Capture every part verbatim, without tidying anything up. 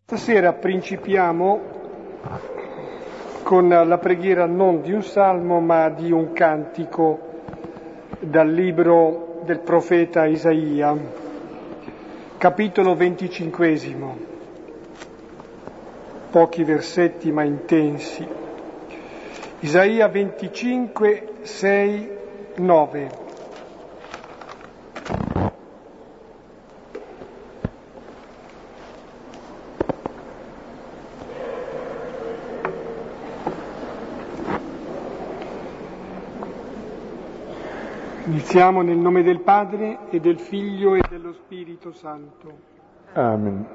Stasera principiamo con la preghiera non di un salmo ma di un cantico dal libro del profeta Isaia, capitolo venticinquesimo, pochi versetti ma intensi. Isaia venticinque, sei, nove. Iniziamo nel nome del Padre e del Figlio e dello Spirito Santo. Amen.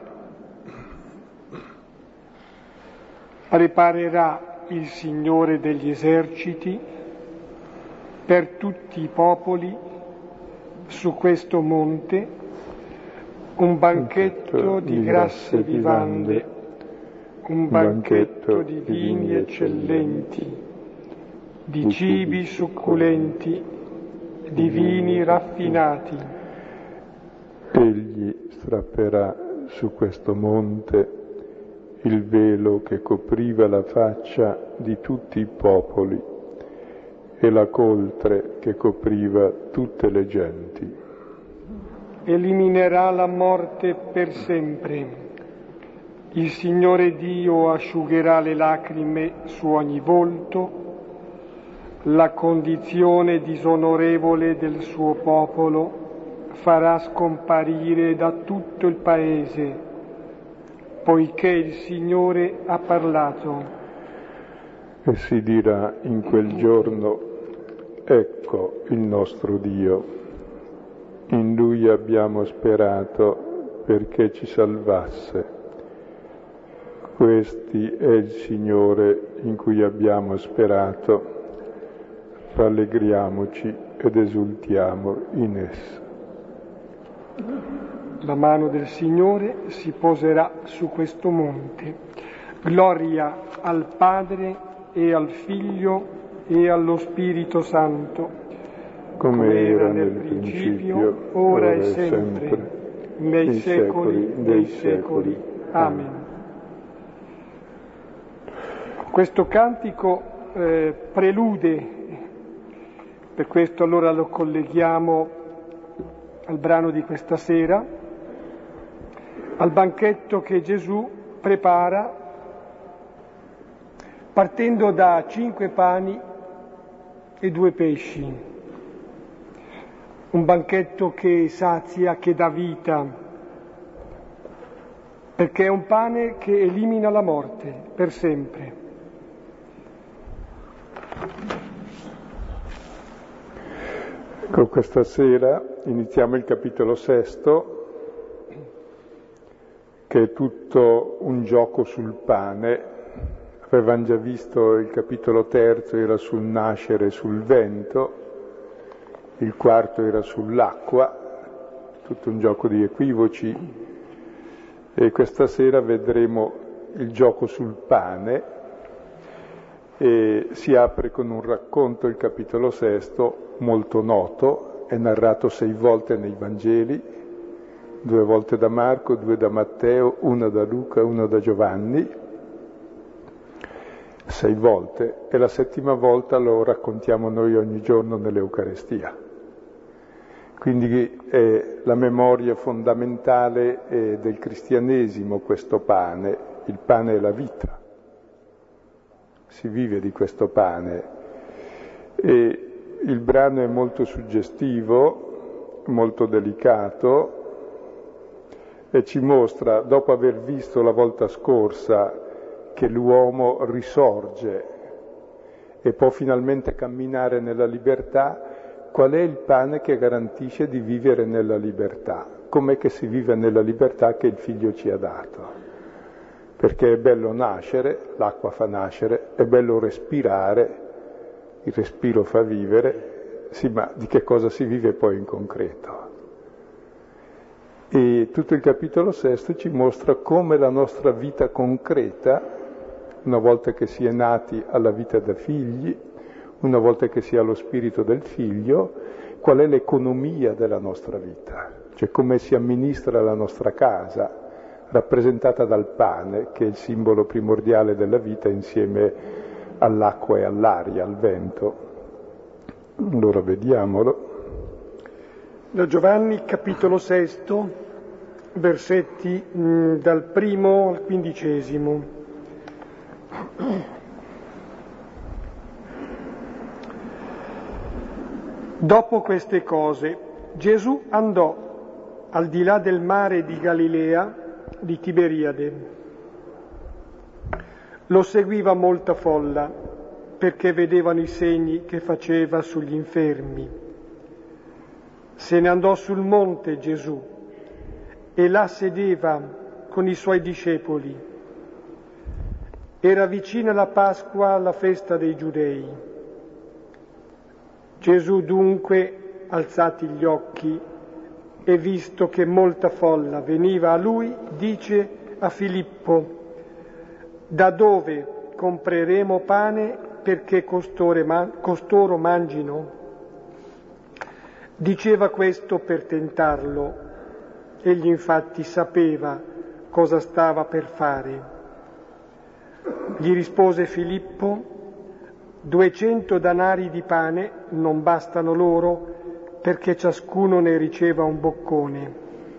Preparerà il Signore degli eserciti per tutti i popoli su questo monte un banchetto di grasse vivande, un banchetto di vini eccellenti, di cibi succulenti, di vini raffinati. Egli strapperà su questo monte il velo che copriva la faccia di tutti i popoli e la coltre che copriva tutte le genti. Eliminerà la morte per sempre. Il Signore Dio asciugherà le lacrime su ogni volto. La condizione disonorevole del suo popolo farà scomparire da tutto il paese, poiché il Signore ha parlato. E si dirà in quel giorno: ecco il nostro Dio, in Lui abbiamo sperato perché ci salvasse. Questi è il Signore in cui abbiamo sperato. Rallegriamoci ed esultiamo in esso. La mano del Signore si poserà su questo monte. Gloria al Padre e al Figlio e allo Spirito Santo, come era nel principio, ora e sempre, nei secoli dei secoli. Amen. Questo cantico eh, prelude. Per questo allora lo colleghiamo al brano di questa sera, al banchetto che Gesù prepara partendo da cinque pani e due pesci. Un banchetto che sazia, che dà vita, perché è un pane che elimina la morte per sempre. Con questa sera iniziamo il capitolo sesto, che è tutto un gioco sul pane. Avevamo già visto il capitolo terzo, era sul nascere e sul vento, il quarto era sull'acqua, tutto un gioco di equivoci, e questa sera vedremo il gioco sul pane. E si apre con un racconto, il capitolo sesto, molto noto, è narrato sei volte nei Vangeli, due volte da Marco, due da Matteo, una da Luca, una da Giovanni, sei volte, e la settima volta lo raccontiamo noi ogni giorno nell'Eucarestia. Quindi è la memoria fondamentale eh, del cristianesimo questo pane, il pane è la vita. Si vive di questo pane e il brano è molto suggestivo, molto delicato e ci mostra, dopo aver visto la volta scorsa che l'uomo risorge e può finalmente camminare nella libertà, qual è il pane che garantisce di vivere nella libertà? Com'è che si vive nella libertà che il Figlio ci ha dato? Perché è bello nascere, l'acqua fa nascere, è bello respirare, il respiro fa vivere, sì, ma di che cosa si vive poi in concreto? E tutto il capitolo sesto ci mostra come la nostra vita concreta, una volta che si è nati alla vita da figli, una volta che si ha lo spirito del Figlio, qual è l'economia della nostra vita, cioè come si amministra la nostra casa. rappresentata dal pane, che è il simbolo primordiale della vita insieme all'acqua e all'aria, al vento. Allora vediamolo. Da Giovanni, capitolo sesto, versetti mh, dal primo al quindicesimo. Dopo queste cose, Gesù andò al di là del mare di Galilea, di Tiberiade. Lo seguiva molta folla, perché vedevano i segni che faceva sugli infermi. Se ne andò sul monte Gesù e là sedeva con i suoi discepoli. Era vicina la Pasqua, la festa dei Giudei. Gesù dunque, alzati gli occhi e visto che molta folla veniva a lui, dice a Filippo: da dove compreremo pane perché costoro, man- costoro mangino? Diceva questo per tentarlo. Egli infatti sapeva cosa stava per fare. Gli rispose Filippo: duecento danari di pane non bastano loro perché ciascuno ne riceva un boccone.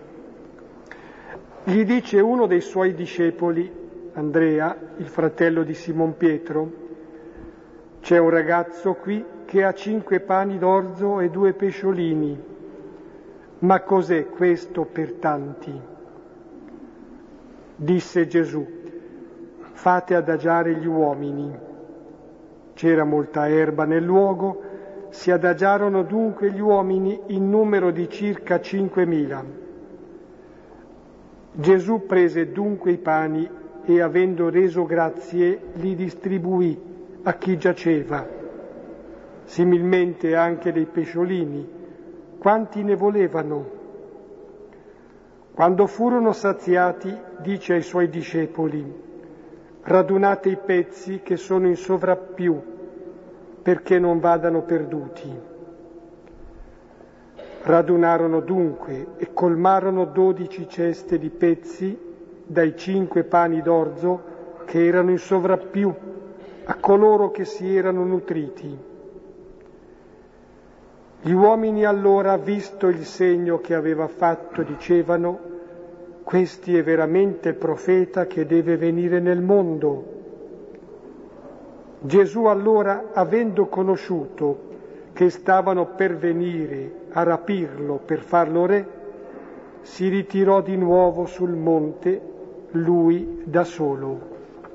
Gli dice uno dei suoi discepoli, Andrea, il fratello di Simon Pietro: c'è un ragazzo qui che ha cinque pani d'orzo e due pesciolini. Ma cos'è questo per tanti? Disse Gesù: fate adagiare gli uomini. C'era molta erba nel luogo, si adagiarono dunque gli uomini in numero di circa cinquemila. Gesù prese dunque i pani e, avendo reso grazie, li distribuì a chi giaceva. Similmente anche dei pesciolini. Quanti ne volevano? Quando furono saziati, dice ai suoi discepoli: radunate i pezzi che sono in sovrappiù, perché non vadano perduti. Radunarono dunque e colmarono dodici ceste di pezzi dai cinque pani d'orzo che erano in sovrappiù a coloro che si erano nutriti. Gli uomini allora, visto il segno che aveva fatto, dicevano: questi è veramente il profeta che deve venire nel mondo. Gesù allora, avendo conosciuto che stavano per venire a rapirlo per farlo re, si ritirò di nuovo sul monte, lui da solo.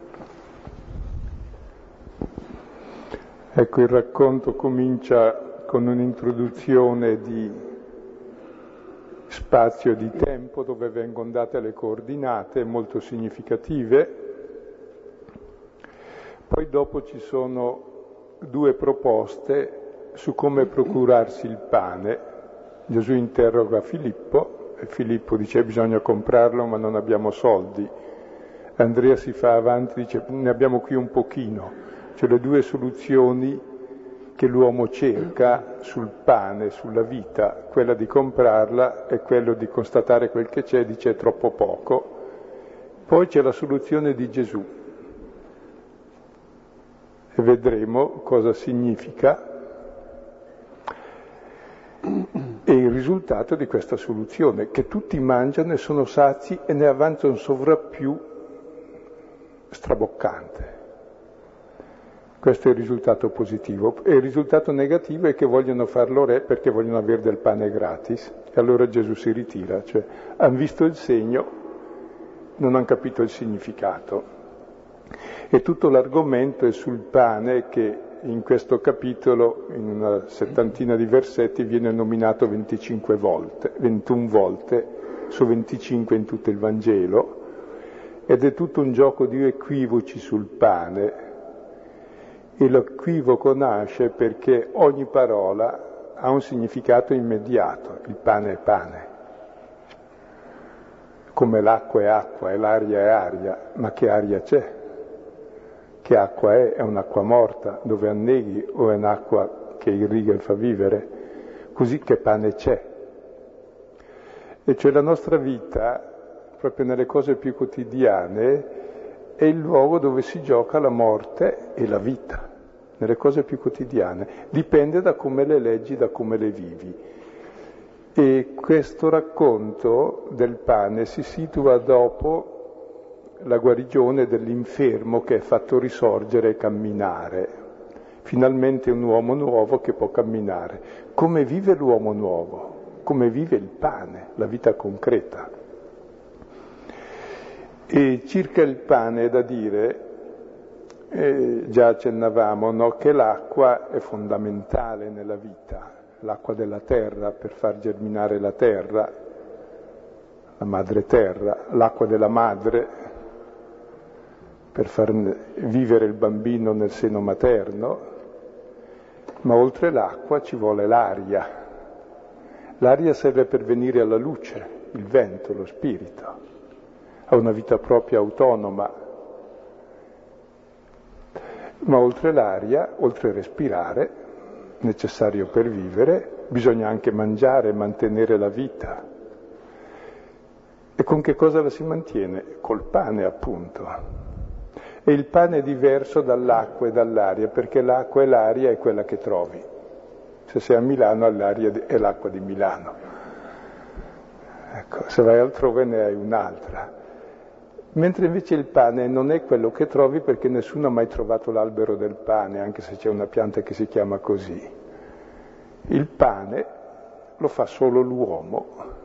Ecco, il racconto comincia con un'introduzione di spazio e di tempo dove vengono date le coordinate molto significative. Poi dopo ci sono due proposte su come procurarsi il pane. Gesù interroga Filippo e Filippo dice: bisogna comprarlo ma non abbiamo soldi. Andrea si fa avanti e dice: ne abbiamo qui un pochino. Cioè le due soluzioni che l'uomo cerca sul pane, sulla vita, quella di comprarla e quello di constatare quel che c'è, dice: è troppo poco. Poi c'è la soluzione di Gesù e vedremo cosa significa e il risultato di questa soluzione, che tutti mangiano e sono sazi e ne avanza un sovrappiù straboccante. Questo è il risultato positivo. E il risultato negativo è che vogliono farlo re perché vogliono avere del pane gratis. E allora Gesù si ritira, cioè hanno visto il segno, non hanno capito il significato. E tutto l'argomento è sul pane che in questo capitolo, in una settantina di versetti, viene nominato venticinque volte, ventuno volte su venticinque in tutto il Vangelo, ed è tutto un gioco di equivoci sul pane. E l'equivoco nasce perché ogni parola ha un significato immediato. Il pane è pane, come l'acqua è acqua e l'aria è aria. Ma che aria c'è? Che acqua è? È un'acqua morta dove anneghi o è un'acqua che irriga e fa vivere? Così che pane c'è? E cioè la nostra vita proprio nelle cose più quotidiane, è il luogo dove si gioca la morte e la vita, nelle cose più quotidiane. Dipende da come le leggi, da come le vivi. E questo racconto del pane si situa dopo la guarigione dell'infermo che è fatto risorgere e camminare. Finalmente un uomo nuovo che può camminare. Come vive l'uomo nuovo? Come vive il pane, la vita concreta. E circa il pane è da dire, eh, già accennavamo, no, che l'acqua è fondamentale nella vita, l'acqua della terra per far germinare la terra, la madre terra, l'acqua della madre per far vivere il bambino nel seno materno, ma oltre l'acqua ci vuole l'aria. L'aria serve per venire alla luce, il vento, lo spirito. Ha una vita propria autonoma, ma oltre l'aria, oltre respirare, necessario per vivere, bisogna anche mangiare, mantenere la vita. E con che cosa la si mantiene? Col pane, appunto. E il pane è diverso dall'acqua e dall'aria, perché l'acqua e l'aria è quella che trovi. Se sei a Milano, l'aria è l'acqua di Milano. Ecco, se vai altrove ne hai un'altra. Mentre invece il pane non è quello che trovi, perché nessuno ha mai trovato l'albero del pane, anche se c'è una pianta che si chiama così. Il pane lo fa solo l'uomo.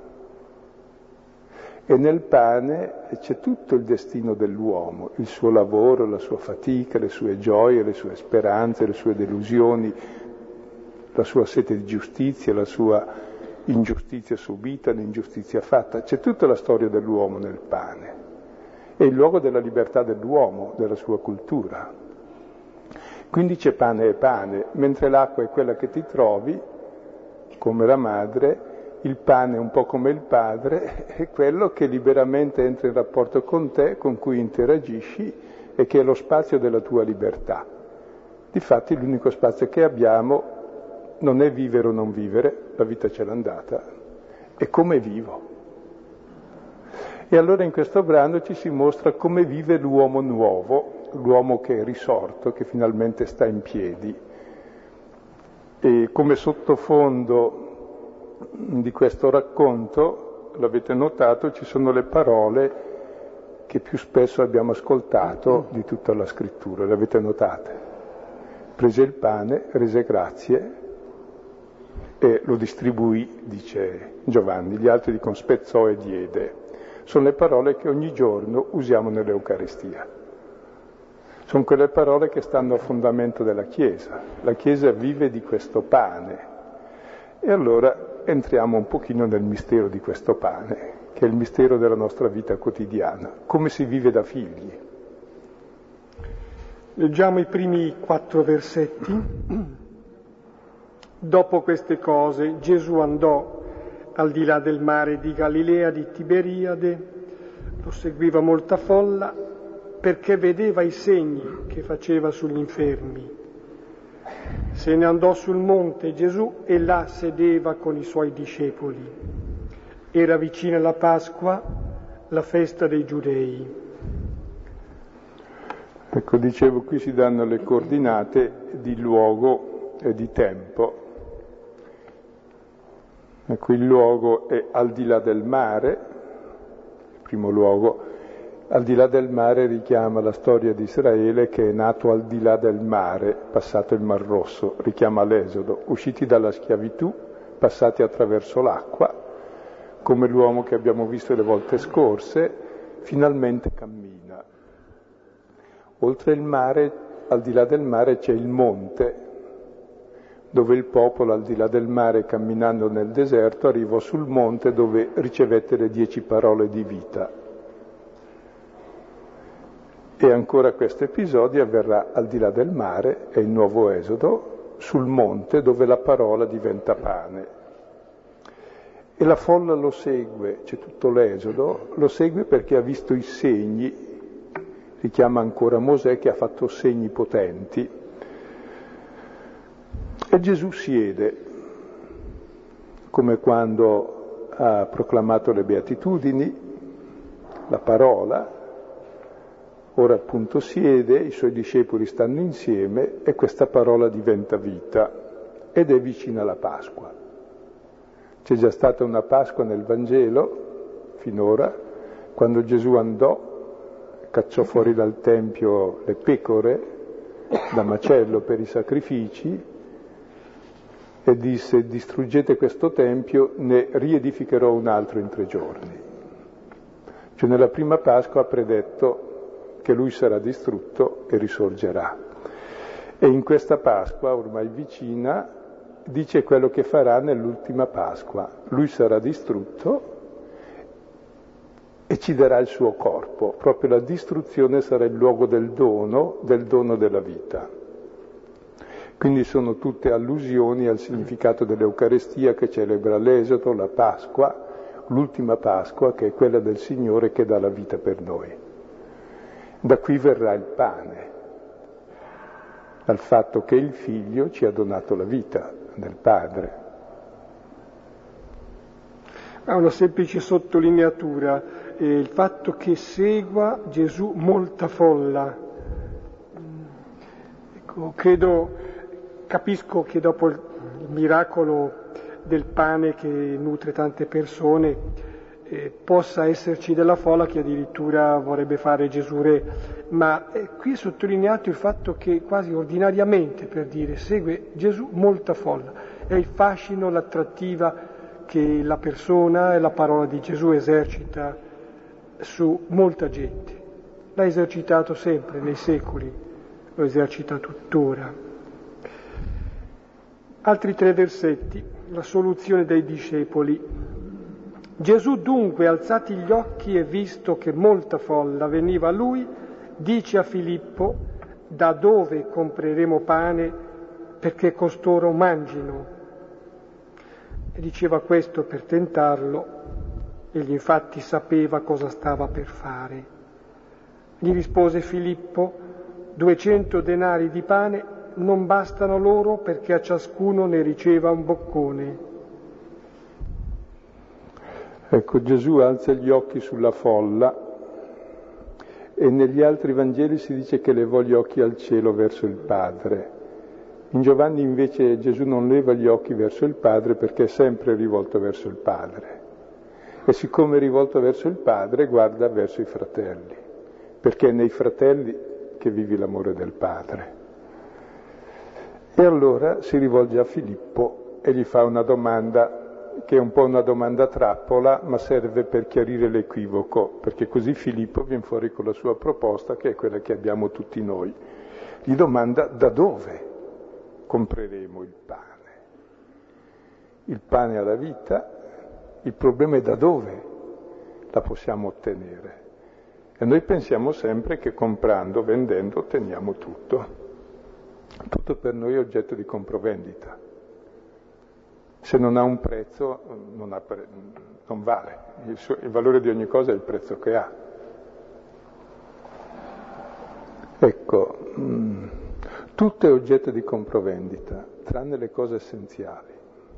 E nel pane c'è tutto il destino dell'uomo, il suo lavoro, la sua fatica, le sue gioie, le sue speranze, le sue delusioni, la sua sete di giustizia, la sua ingiustizia subita, l'ingiustizia fatta. C'è tutta la storia dell'uomo nel pane. È il luogo della libertà dell'uomo, della sua cultura. Quindi c'è pane e pane, mentre l'acqua è quella che ti trovi, come la madre, il pane, un po' come il padre, è quello che liberamente entra in rapporto con te, con cui interagisci e che è lo spazio della tua libertà. Difatti l'unico spazio che abbiamo non è vivere o non vivere, la vita ce l'ha andata, è come vivo. E allora in questo brano ci si mostra come vive l'uomo nuovo, l'uomo che è risorto, che finalmente sta in piedi. E come sottofondo di questo racconto, l'avete notato, ci sono le parole che più spesso abbiamo ascoltato di tutta la scrittura, le avete notate? Prese il pane, rese grazie e lo distribuì, dice Giovanni, gli altri dicono spezzò e diede. Sono le parole che ogni giorno usiamo nell'Eucaristia. Sono quelle parole che stanno a fondamento della Chiesa. La Chiesa vive di questo pane. E allora entriamo un pochino nel mistero di questo pane, che è il mistero della nostra vita quotidiana. Come si vive da figli. Leggiamo i primi quattro versetti. Dopo queste cose Gesù andò al di là del mare di Galilea, di Tiberiade, lo seguiva molta folla perché vedeva i segni che faceva sugli infermi. Se ne andò sul monte Gesù e là sedeva con i suoi discepoli. Era vicina la Pasqua, la festa dei Giudei. Ecco, dicevo, qui si danno le coordinate di luogo e di tempo. Ecco, il luogo è al di là del mare, il primo luogo. Al di là del mare richiama la storia di Israele che è nato al di là del mare, passato il Mar Rosso, richiama l'Esodo, usciti dalla schiavitù, passati attraverso l'acqua, come l'uomo che abbiamo visto le volte scorse, finalmente cammina. Oltre il mare, al di là del mare c'è il monte, dove il popolo, al di là del mare, camminando nel deserto, arrivò sul monte dove ricevette le dieci parole di vita. E ancora questo episodio avverrà al di là del mare, è il nuovo Esodo, sul monte dove la parola diventa pane. E la folla lo segue, c'è tutto l'Esodo, lo segue perché ha visto i segni, richiama ancora Mosè che ha fatto segni potenti. E Gesù siede, come quando ha proclamato le beatitudini, la parola, ora appunto siede, i suoi discepoli stanno insieme e questa parola diventa vita ed è vicina alla Pasqua. C'è già stata una Pasqua nel Vangelo, finora, quando Gesù andò, cacciò fuori dal Tempio le pecore da macello per i sacrifici e disse: distruggete questo Tempio, ne riedificherò un altro in tre giorni. Cioè nella prima Pasqua ha predetto che lui sarà distrutto e risorgerà. E in questa Pasqua, ormai vicina, dice quello che farà nell'ultima Pasqua. Lui sarà distrutto e ci darà il suo corpo. Proprio la distruzione sarà il luogo del dono, del dono della vita. Quindi sono tutte allusioni al significato dell'Eucarestia che celebra l'Esodo, la Pasqua, l'ultima Pasqua, che è quella del Signore che dà la vita per noi. Da qui verrà il pane, dal fatto che il Figlio ci ha donato la vita del Padre. Ha una semplice sottolineatura, eh, il fatto che segua Gesù molta folla. Ecco, credo, capisco che dopo il miracolo del pane che nutre tante persone, Eh, possa esserci della folla che addirittura vorrebbe fare Gesù re, ma eh, qui è sottolineato il fatto che quasi ordinariamente, per dire, segue Gesù molta folla. È il fascino, l'attrattiva che la persona e la parola di Gesù esercita su molta gente. L'ha esercitato sempre, nei secoli, lo esercita tuttora. Altri tre versetti, la soluzione dei discepoli. Gesù dunque, alzati gli occhi e visto che molta folla veniva a lui, dice a Filippo: da dove compreremo pane perché costoro mangino? E diceva questo per tentarlo, egli infatti sapeva cosa stava per fare. Gli rispose Filippo: duecento denari di pane non bastano loro perché a ciascuno ne riceva un boccone. Ecco, Gesù alza gli occhi sulla folla e negli altri Vangeli si dice che levò gli occhi al cielo verso il Padre. In Giovanni invece Gesù non leva gli occhi verso il Padre perché è sempre rivolto verso il Padre. E siccome è rivolto verso il Padre, guarda verso i fratelli, perché è nei fratelli che vivi l'amore del Padre. E allora si rivolge a Filippo e gli fa una domanda che è un po' una domanda trappola, ma serve per chiarire l'equivoco, perché così Filippo viene fuori con la sua proposta, che è quella che abbiamo tutti noi. Gli domanda: da dove compreremo il pane? Il pane alla vita, il problema è da dove la possiamo ottenere. E noi pensiamo sempre che comprando, vendendo, otteniamo tutto. Tutto per noi è oggetto di compravendita. Se non ha un prezzo, non, ha pre- non vale. Il, suo, il valore di ogni cosa è il prezzo che ha. Ecco, mh, tutto è oggetto di compravendita, tranne le cose essenziali.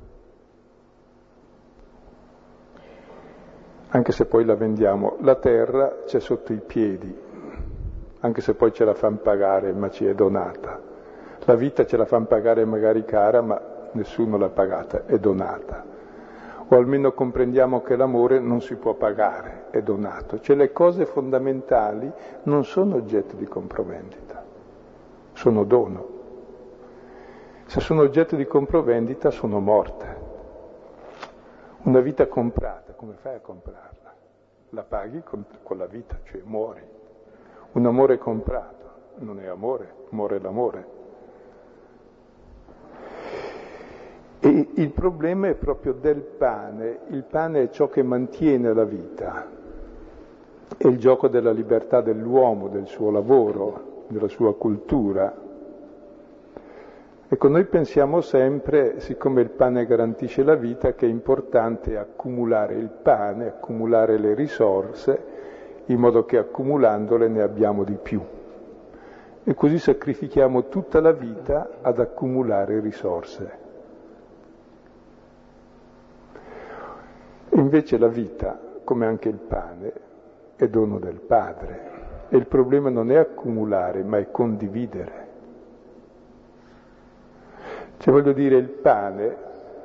Anche se poi la vendiamo, la terra c'è sotto i piedi, anche se poi ce la fanno pagare, ma ci è donata. La vita ce la fanno pagare magari cara, ma nessuno l'ha pagata, è donata. O almeno comprendiamo che l'amore non si può pagare, è donato. Cioè le cose fondamentali non sono oggetto di compravendita, sono dono. Se sono oggetto di compravendita sono morte. Una vita comprata, come fai a comprarla? La paghi con, con la vita, cioè muori. Un amore comprato non è amore, amore è l'amore. E il problema è proprio del pane. Il pane è ciò che mantiene la vita. È il gioco della libertà dell'uomo, del suo lavoro, della sua cultura. Ecco, noi pensiamo sempre, siccome il pane garantisce la vita, che è importante accumulare il pane, accumulare le risorse, in modo che accumulandole ne abbiamo di più. E così sacrifichiamo tutta la vita ad accumulare risorse. Invece la vita, come anche il pane, è è dono del Padre. E il problema non è accumulare, ma è condividere. Cioè, voglio dire, il pane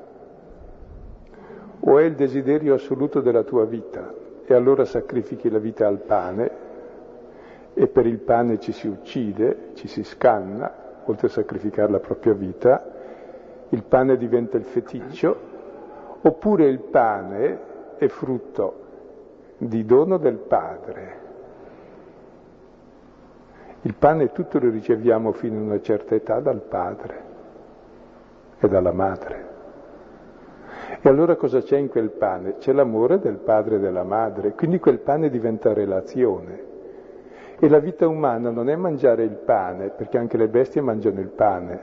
o è il desiderio assoluto della tua vita, e allora sacrifichi la vita al pane, e per il pane ci si uccide, ci si scanna, oltre a sacrificare la propria vita, il pane diventa il feticcio, oppure il pane è frutto di dono del Padre. Il pane tutto lo riceviamo fino a una certa età dal Padre e dalla Madre. E allora cosa c'è in quel pane? C'è l'amore del padre e della madre, quindi quel pane diventa relazione. E la vita umana non è mangiare il pane, perché anche le bestie mangiano il pane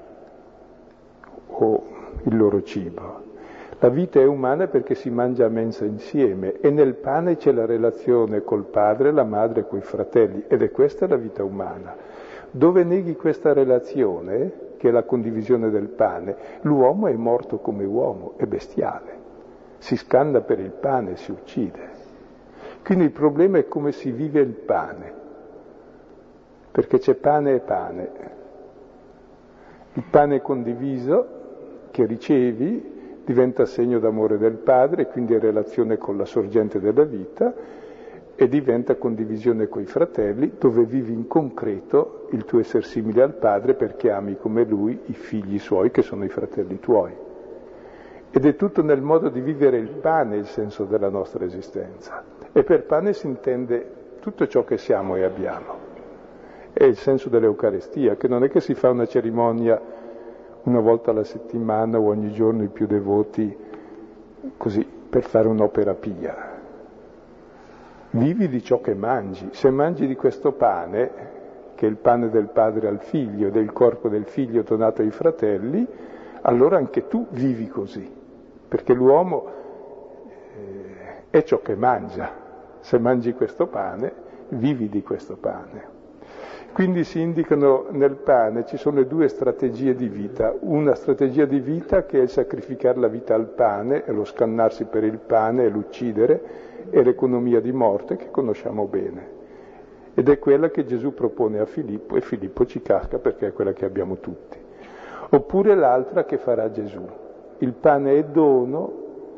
o il loro cibo. La vita è umana perché si mangia a mensa insieme, e nel pane c'è la relazione col padre, la madre e coi fratelli, ed è questa la vita umana. Dove neghi questa relazione, che è la condivisione del pane, l'uomo è morto come uomo, è bestiale, si scanna per il pane, si uccide. Quindi il problema è come si vive il pane, perché c'è pane e pane. Il pane condiviso che ricevi diventa segno d'amore del Padre, quindi è relazione con la sorgente della vita, e diventa condivisione coi fratelli, dove vivi in concreto il tuo essere simile al Padre, perché ami come Lui i figli suoi, che sono i fratelli tuoi. Ed è tutto nel modo di vivere il pane il senso della nostra esistenza. E per pane si intende tutto ciò che siamo e abbiamo. È il senso dell'Eucarestia, che non è che si fa una cerimonia una volta alla settimana o ogni giorno i più devoti, così, per fare un'opera pia. Vivi di ciò che mangi. Se mangi di questo pane, che è il pane del padre al figlio, del corpo del figlio donato ai fratelli, allora anche tu vivi così, perché l'uomo eh, è ciò che mangia. Se mangi questo pane, vivi di questo pane. Quindi si indicano nel pane, ci sono due strategie di vita. Una strategia di vita che è il sacrificare la vita al pane, e lo scannarsi per il pane e l'uccidere, e l'economia di morte che conosciamo bene. Ed è quella che Gesù propone a Filippo, e Filippo ci casca perché è quella che abbiamo tutti. Oppure l'altra che farà Gesù. Il pane è dono,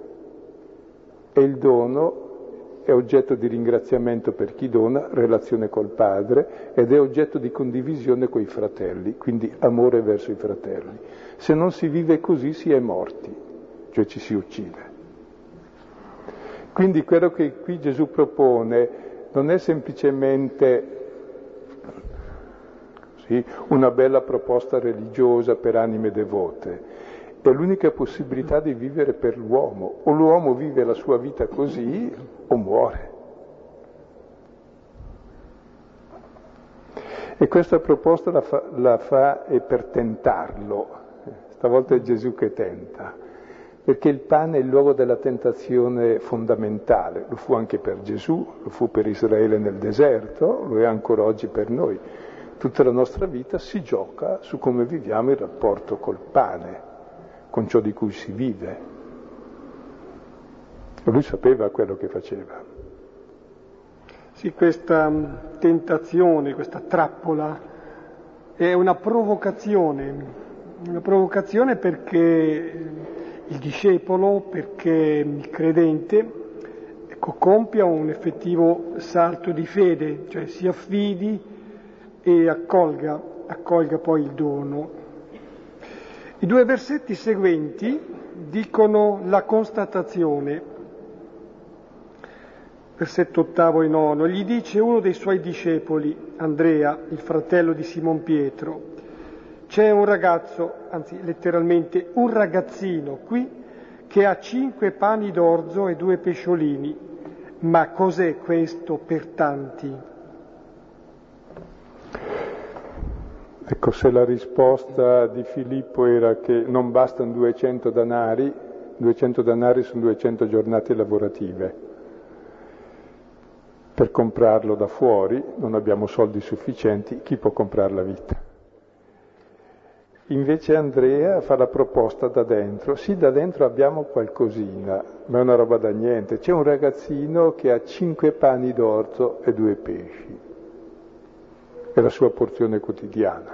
e il dono è oggetto di ringraziamento per chi dona, relazione col Padre, ed è oggetto di condivisione coi fratelli, quindi amore verso i fratelli. Se non si vive così si è morti, cioè ci si uccide. Quindi quello che qui Gesù propone non è semplicemente sì, una bella proposta religiosa per anime devote, è l'unica possibilità di vivere per l'uomo. O l'uomo vive la sua vita così o muore. E questa proposta la fa, la fa è per tentarlo. Stavolta è Gesù che tenta, perché il pane è il luogo della tentazione fondamentale. Lo fu anche per Gesù, lo fu per Israele nel deserto, lo è ancora oggi per noi. Tutta la nostra vita si gioca su come viviamo il rapporto col pane, con ciò di cui si vive. E lui sapeva quello che faceva. Sì, questa tentazione, questa trappola è una provocazione, una provocazione perché il discepolo, perché il credente, ecco, compia un effettivo salto di fede, cioè si affidi e accolga, accolga poi il dono. I due versetti seguenti dicono la constatazione. Versetto ottavo e nono, gli dice uno dei suoi discepoli, Andrea, il fratello di Simon Pietro, c'è un ragazzo, anzi letteralmente un ragazzino qui, che ha cinque pani d'orzo e due pesciolini, ma cos'è questo per tanti? Ecco, se la risposta di Filippo era che non bastano duecento danari, duecento danari sono duecento giornate lavorative. Per comprarlo da fuori non abbiamo soldi sufficienti, chi può comprare la vita? Invece Andrea fa la proposta da dentro. Sì, da dentro abbiamo qualcosina, ma è una roba da niente. C'è un ragazzino che ha cinque pani d'orzo e due pesci. È la sua porzione quotidiana.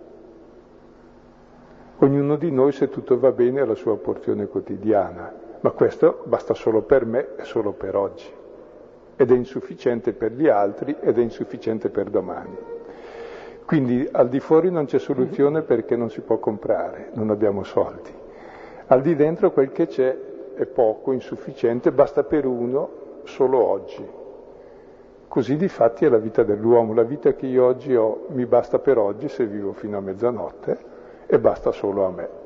Ognuno di noi, se tutto va bene, ha la sua porzione quotidiana. Ma questo basta solo per me e solo per oggi. Ed è insufficiente per gli altri ed è insufficiente per domani. Quindi al di fuori non c'è soluzione perché non si può comprare, non abbiamo soldi. Al di dentro quel che c'è è poco, insufficiente, basta per uno solo oggi. Così difatti è la vita dell'uomo. La vita che io oggi ho mi basta per oggi se vivo fino a mezzanotte e basta solo a me.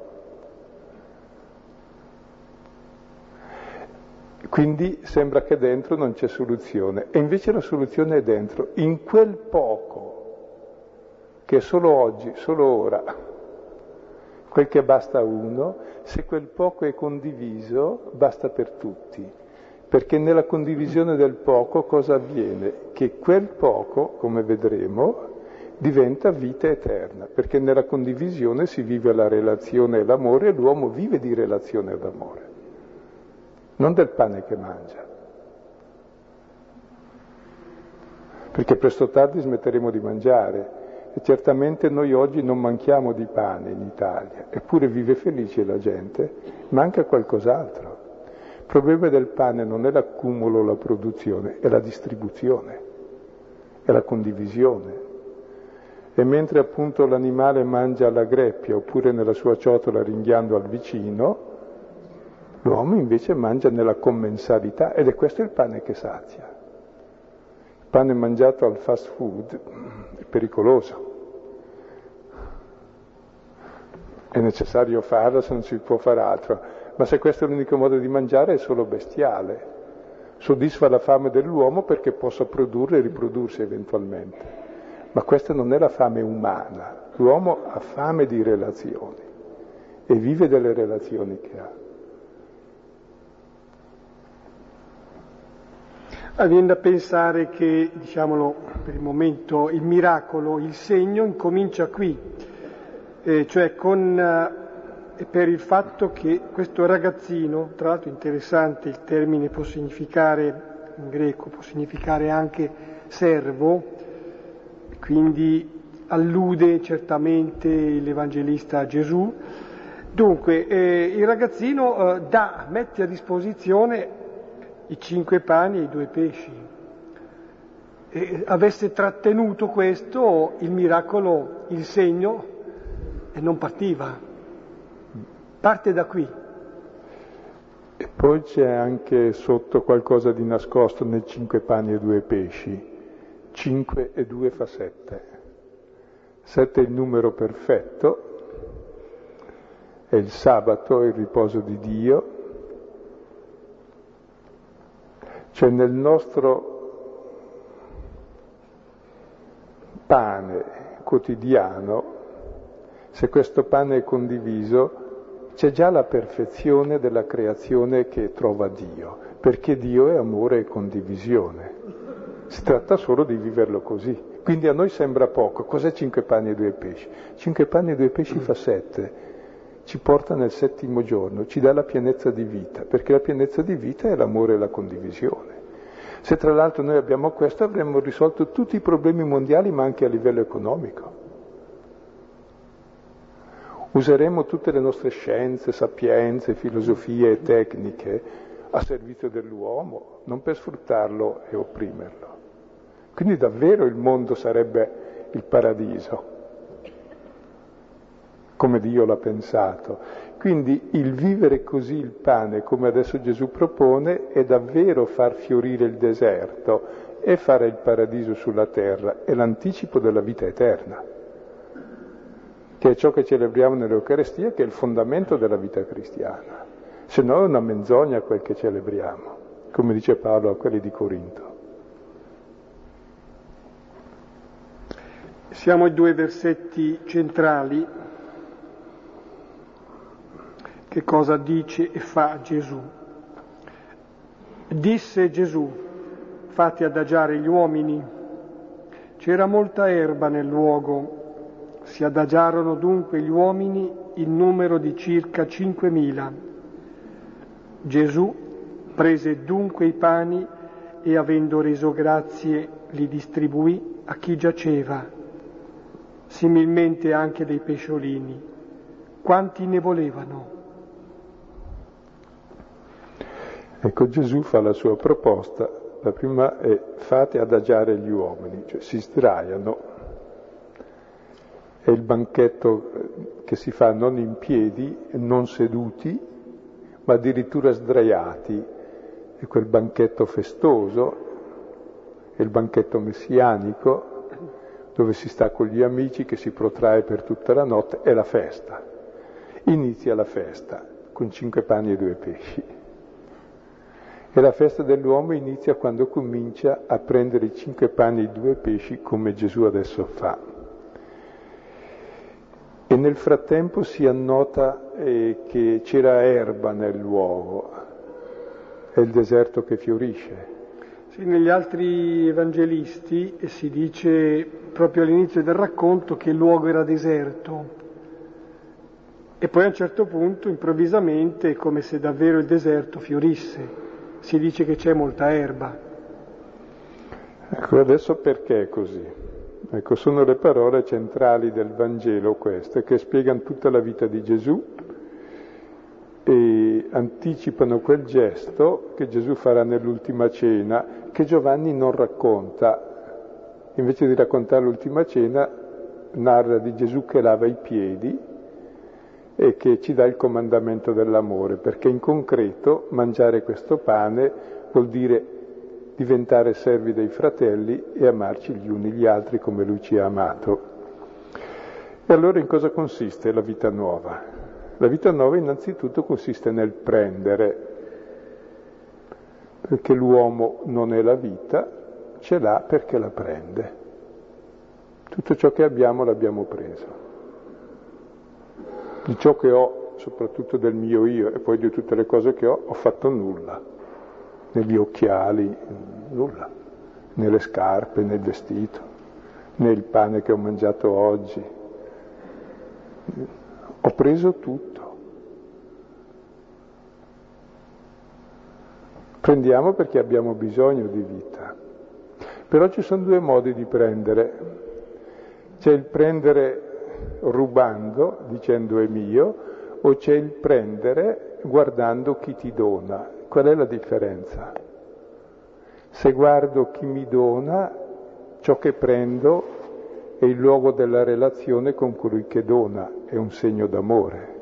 Quindi sembra che dentro non c'è soluzione e invece la soluzione è dentro, in quel poco che è solo oggi, solo ora, quel che basta a uno, se quel poco è condiviso, basta per tutti. Perché nella condivisione del poco cosa avviene? Che quel poco, come vedremo, diventa vita eterna, perché nella condivisione si vive la relazione e l'amore e l'uomo vive di relazione ed amore, non del pane che mangia. Perché presto o tardi smetteremo di mangiare. E certamente noi oggi non manchiamo di pane in Italia, eppure vive felice la gente, manca qualcos'altro. Il problema del pane non è l'accumulo o la produzione, è la distribuzione, è la condivisione. E mentre appunto l'animale mangia alla greppia oppure nella sua ciotola ringhiando al vicino, l'uomo invece mangia nella commensalità ed è questo il pane che sazia. Il pane mangiato al fast food è pericoloso. È necessario farlo se non si può fare altro, ma se questo è l'unico modo di mangiare è solo bestiale. Soddisfa la fame dell'uomo perché possa produrre e riprodursi eventualmente. Ma questa non è la fame umana. L'uomo ha fame di relazioni e vive delle relazioni che ha. Viene da pensare che, diciamolo per il momento, il miracolo, il segno incomincia qui, eh, cioè con, eh, per il fatto che questo ragazzino, tra l'altro interessante, il termine può significare, in greco, può significare anche servo, quindi allude certamente l'Evangelista a Gesù. Dunque, eh, il ragazzino eh, dà, mette a disposizione i cinque pani e i due pesci. E avesse trattenuto questo, il miracolo, il segno, e non partiva. Parte da qui. E poi c'è anche sotto qualcosa di nascosto nel cinque pani e due pesci. Cinque e due fa sette. Sette è il numero perfetto, è il sabato, è il riposo di Dio. Cioè nel nostro pane quotidiano, se questo pane è condiviso, c'è già la perfezione della creazione che trova Dio, perché Dio è amore e condivisione. Si tratta solo di viverlo così. Quindi a noi sembra poco. Cos'è cinque pani e due pesci? Cinque pani e due pesci fa sette. Ci porta nel settimo giorno, ci dà la pienezza di vita, perché la pienezza di vita è l'amore e la condivisione. Se tra l'altro noi abbiamo questo, avremmo risolto tutti i problemi mondiali, ma anche a livello economico. Useremo tutte le nostre scienze, sapienze, filosofie e tecniche a servizio dell'uomo, non per sfruttarlo e opprimerlo. Quindi davvero il mondo sarebbe il paradiso, come Dio l'ha pensato. Quindi il vivere così il pane, come adesso Gesù propone, è davvero far fiorire il deserto e fare il paradiso sulla terra, è l'anticipo della vita eterna, che è ciò che celebriamo nell'Eucaristia, che è il fondamento della vita cristiana. Se no è una menzogna quel che celebriamo, come dice Paolo a quelli di Corinto. Siamo ai due versetti centrali. Che cosa dice e fa Gesù? Disse Gesù: fate adagiare gli uomini. C'era molta erba nel luogo. Si adagiarono dunque gli uomini in numero di circa cinquemila. Gesù prese dunque i pani e, avendo reso grazie, li distribuì a chi giaceva, similmente anche dei pesciolini. Quanti ne volevano? Ecco, Gesù fa la sua proposta. La prima è: fate adagiare gli uomini, cioè si sdraiano. È il banchetto che si fa non in piedi, non seduti, ma addirittura sdraiati. È quel banchetto festoso, è il banchetto messianico, dove si sta con gli amici, che si protrae per tutta la notte, è la festa. Inizia la festa con cinque pani e due pesci. E la festa dell'uomo inizia quando comincia a prendere i cinque pani e i due pesci, come Gesù adesso fa. E nel frattempo si annota eh, che c'era erba nel luogo, è il deserto che fiorisce. Sì, negli altri evangelisti si dice proprio all'inizio del racconto che il luogo era deserto. E poi a un certo punto, improvvisamente, è come se davvero il deserto fiorisse. Si dice che c'è molta erba. Ecco, adesso perché è così? Ecco, sono le parole centrali del Vangelo queste, che spiegano tutta la vita di Gesù e anticipano quel gesto che Gesù farà nell'ultima cena, che Giovanni non racconta. Invece di raccontare l'ultima cena, narra di Gesù che lava i piedi e che ci dà il comandamento dell'amore, perché in concreto mangiare questo pane vuol dire diventare servi dei fratelli e amarci gli uni gli altri come Lui ci ha amato. E allora in cosa consiste la vita nuova? La vita nuova innanzitutto consiste nel prendere, perché l'uomo non è la vita, ce l'ha perché la prende. Tutto ciò che abbiamo l'abbiamo preso. Di ciò che ho, soprattutto del mio io e poi di tutte le cose che ho, ho fatto nulla. Negli occhiali, nulla. Nelle scarpe, nel vestito, nel pane che ho mangiato oggi. Ho preso tutto. Prendiamo perché abbiamo bisogno di vita. Però ci sono due modi di prendere. C'è il prendere rubando, dicendo è mio, o c'è il prendere guardando chi ti dona. Qual è la differenza? Se guardo chi mi dona, ciò che prendo è il luogo della relazione con colui che dona, è un segno d'amore.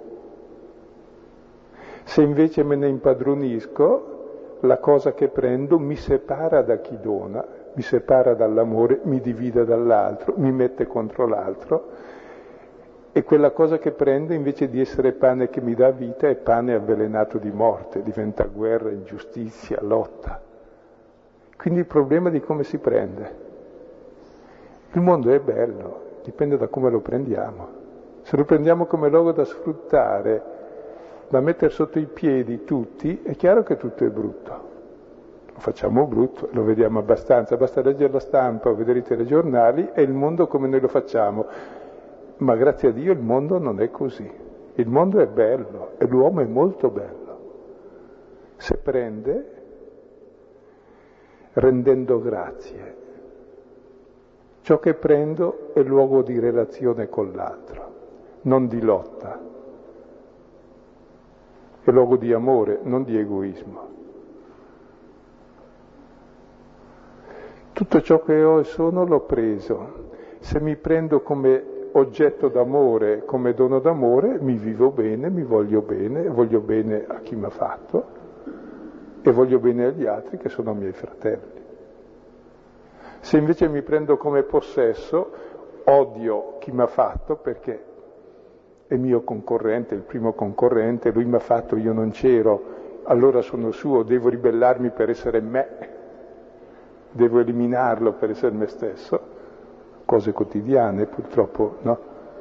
Se invece me ne impadronisco, la cosa che prendo mi separa da chi dona, mi separa dall'amore, mi divide dall'altro, mi mette contro l'altro. E quella cosa che prende, invece di essere pane che mi dà vita, è pane avvelenato di morte, diventa guerra, ingiustizia, lotta. Quindi il problema è di come si prende. Il mondo è bello, dipende da come lo prendiamo. Se lo prendiamo come luogo da sfruttare, da mettere sotto i piedi tutti, è chiaro che tutto è brutto. Lo facciamo brutto, lo vediamo abbastanza, basta leggere la stampa o vedere i telegiornali, è il mondo come noi lo facciamo. Ma grazie a Dio il mondo non è così. Il mondo è bello e l'uomo è molto bello. Se prende, rendendo grazie. Ciò che prendo è luogo di relazione con l'altro, non di lotta. È luogo di amore, non di egoismo. Tutto ciò che ho e sono l'ho preso. Se mi prendo come oggetto d'amore, come dono d'amore, mi vivo bene, mi voglio bene, voglio bene a chi mi ha fatto e voglio bene agli altri che sono miei fratelli. Se invece mi prendo come possesso, odio chi mi ha fatto perché è mio concorrente, il primo concorrente, lui mi ha fatto, io non c'ero, allora sono suo, devo ribellarmi per essere me, devo eliminarlo per essere me stesso. Cose quotidiane, purtroppo, no?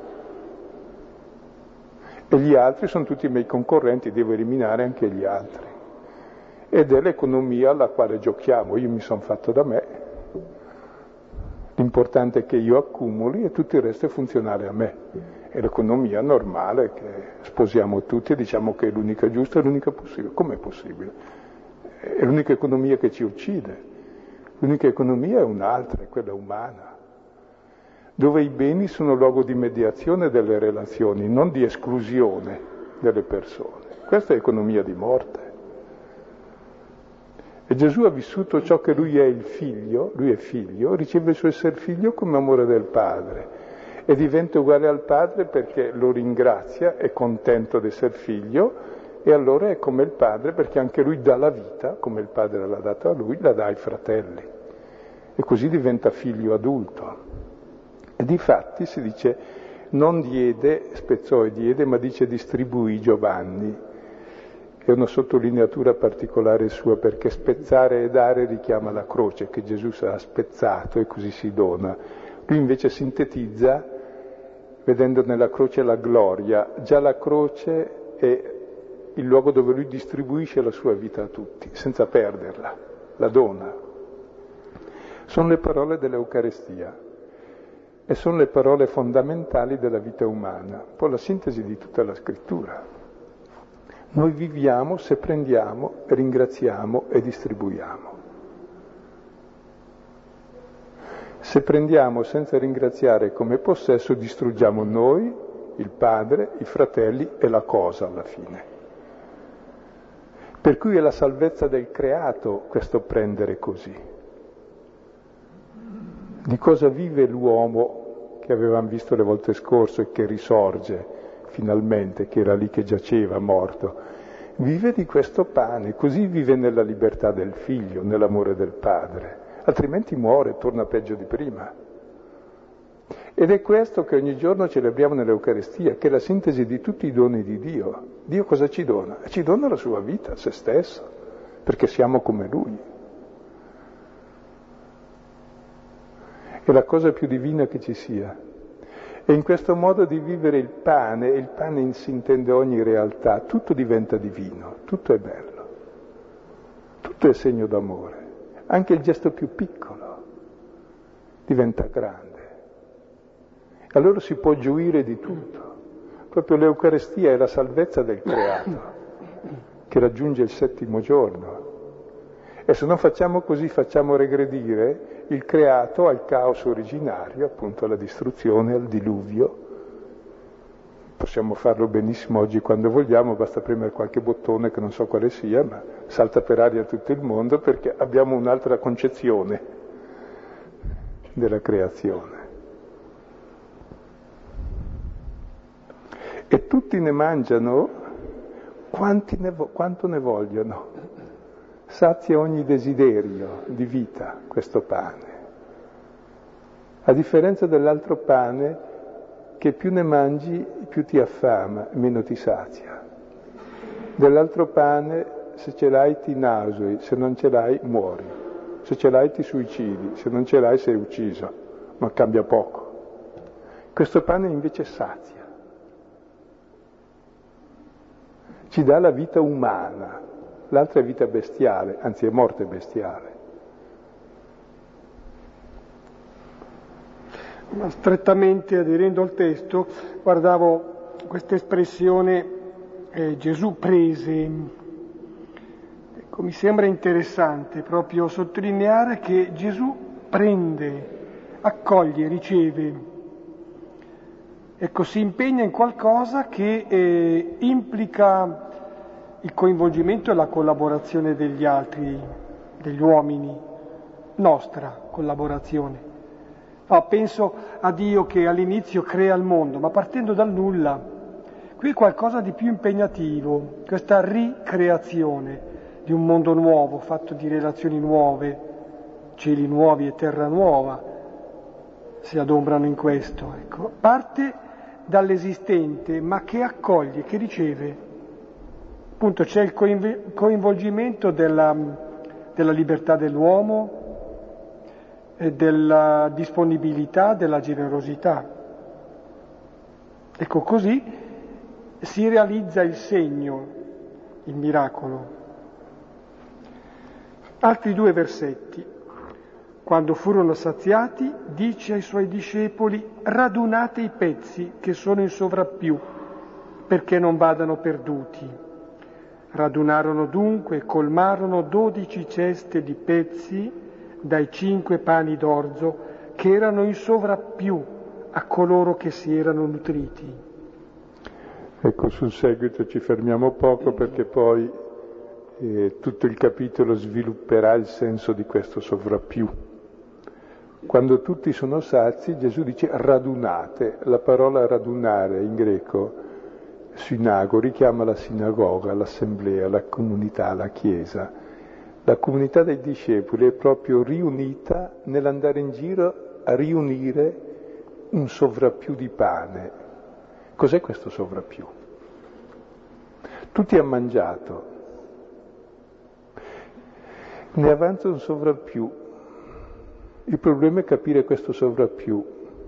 E gli altri sono tutti i miei concorrenti, devo eliminare anche gli altri. Ed è l'economia alla quale giochiamo, io mi sono fatto da me, L'importante è che io accumuli e tutto il resto è funzionale a me. È l'economia normale che sposiamo tutti e diciamo che è l'unica giusta e l'unica possibile. Com'è possibile? È l'unica economia che ci uccide. L'unica economia è un'altra, è quella umana, dove i beni sono luogo di mediazione delle relazioni, non di esclusione delle persone. Questa è economia di morte. E Gesù ha vissuto ciò che lui è il figlio, lui è figlio, riceve il suo essere figlio come amore del Padre e diventa uguale al Padre perché lo ringrazia, è contento di essere figlio e allora è come il Padre perché anche lui dà la vita, come il Padre l'ha data a lui, la dà ai fratelli e così diventa figlio adulto. E difatti si dice non diede, spezzò e diede, ma dice distribuì Giovanni. È una sottolineatura particolare sua perché spezzare e dare richiama la croce che Gesù sarà spezzato e così si dona. Lui invece sintetizza vedendo nella croce la gloria. Già la croce è il luogo dove lui distribuisce la sua vita a tutti, senza perderla, la dona. Sono le parole dell'Eucarestia e sono le parole fondamentali della vita umana, un po' la sintesi di tutta la scrittura. Noi viviamo se prendiamo, ringraziamo e distribuiamo. Se prendiamo senza ringraziare come possesso, distruggiamo noi, il padre, i fratelli e la cosa alla fine. Per cui è la salvezza del creato questo prendere così. Di cosa vive l'uomo che avevamo visto le volte scorse e che risorge finalmente, che era lì che giaceva morto? Vive di questo pane, così vive nella libertà del figlio, nell'amore del padre, altrimenti muore, torna peggio di prima. Ed è questo che ogni giorno celebriamo nell'Eucaristia, che è la sintesi di tutti i doni di Dio. Dio cosa ci dona? Ci dona la sua vita, se stesso, perché siamo come Lui. È la cosa più divina che ci sia. E in questo modo di vivere il pane, e il pane si intende ogni realtà, tutto diventa divino, tutto è bello, tutto è segno d'amore, anche il gesto più piccolo diventa grande. E allora si può gioire di tutto. Proprio l'Eucarestia è la salvezza del creato, che raggiunge il settimo giorno. E se non facciamo così, facciamo regredire il creato al caos originario, appunto alla distruzione, al diluvio. Possiamo farlo benissimo oggi quando vogliamo, basta premere qualche bottone che non so quale sia, ma salta per aria tutto il mondo perché abbiamo un'altra concezione della creazione. E tutti ne mangiano quanti ne vo- quanto ne vogliono. Sazia ogni desiderio di vita questo pane. A differenza dell'altro pane che più ne mangi più ti affama, meno ti sazia. Dell'altro pane se ce l'hai ti nausei, se non ce l'hai muori. Se ce l'hai ti suicidi, se non ce l'hai sei ucciso, ma cambia poco. Questo pane invece sazia. Ci dà la vita umana. L'altra è vita bestiale, anzi è morte bestiale. Ma strettamente aderendo al testo, guardavo questa espressione eh, Gesù prese. Ecco, mi sembra interessante proprio sottolineare che Gesù prende, accoglie, riceve. Ecco, si impegna in qualcosa che eh, implica il coinvolgimento e la collaborazione degli altri, degli uomini, nostra collaborazione. No, penso a Dio che all'inizio crea il mondo, ma partendo dal nulla. Qui è qualcosa di più impegnativo, questa ricreazione di un mondo nuovo, fatto di relazioni nuove, cieli nuovi e terra nuova, si adombrano in questo. Ecco. Parte dall'esistente, ma che accoglie, che riceve. Appunto c'è il coinvolgimento della, della libertà dell'uomo e della disponibilità, della generosità. Ecco, così si realizza il segno, il miracolo. Altri due versetti. Quando furono saziati, dice ai suoi discepoli: radunate i pezzi che sono in sovrappiù, perché non vadano perduti. Radunarono dunque e colmarono dodici ceste di pezzi dai cinque pani d'orzo che erano in sovrappiù a coloro che si erano nutriti. Ecco, sul seguito ci fermiamo poco perché poi eh, tutto il capitolo svilupperà il senso di questo sovrappiù. Quando tutti sono sazi, Gesù dice radunate. La parola radunare in greco, sinago, richiama la sinagoga, l'assemblea, la comunità, la chiesa. La comunità dei discepoli è proprio riunita nell'andare in giro a riunire un sovrappiù di pane. Cos'è questo sovrappiù? Tutti hanno mangiato, ne avanza un sovrappiù. Il problema è capire questo sovrappiù,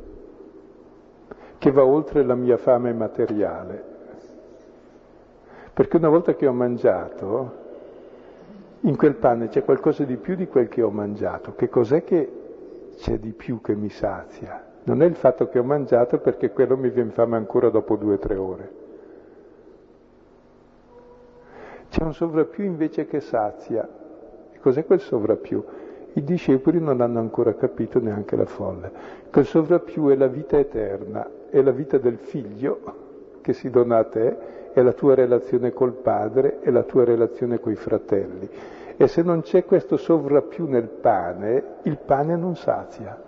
che va oltre la mia fame materiale. Perché una volta che ho mangiato, in quel pane c'è qualcosa di più di quel che ho mangiato. Che cos'è che c'è di più che mi sazia? Non è il fatto che ho mangiato, perché quello mi viene fame ancora dopo due o tre ore. C'è un sovrappiù invece che sazia. E cos'è quel sovrappiù? I discepoli non hanno ancora capito, neanche la folla. Quel sovrappiù è la vita eterna, è la vita del figlio che si dona a te, è la tua relazione col padre, è la tua relazione coi fratelli. E se non c'è questo sovrappiù nel pane, il pane non sazia.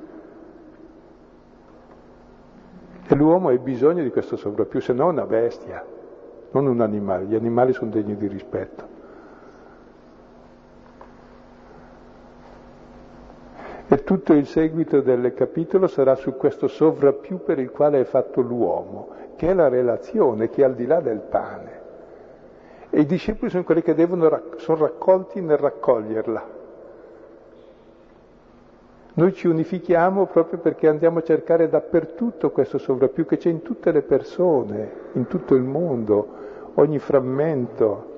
E l'uomo ha bisogno di questo sovrappiù, se no è una bestia, non un animale. Gli animali sono degni di rispetto. E tutto il seguito del capitolo sarà su questo sovrappiù per il quale è fatto l'uomo, che è la relazione, che è al di là del pane. E i discepoli sono quelli che devono, sono raccolti nel raccoglierla. Noi ci unifichiamo proprio perché andiamo a cercare dappertutto questo sovrappiù che c'è in tutte le persone, in tutto il mondo, ogni frammento.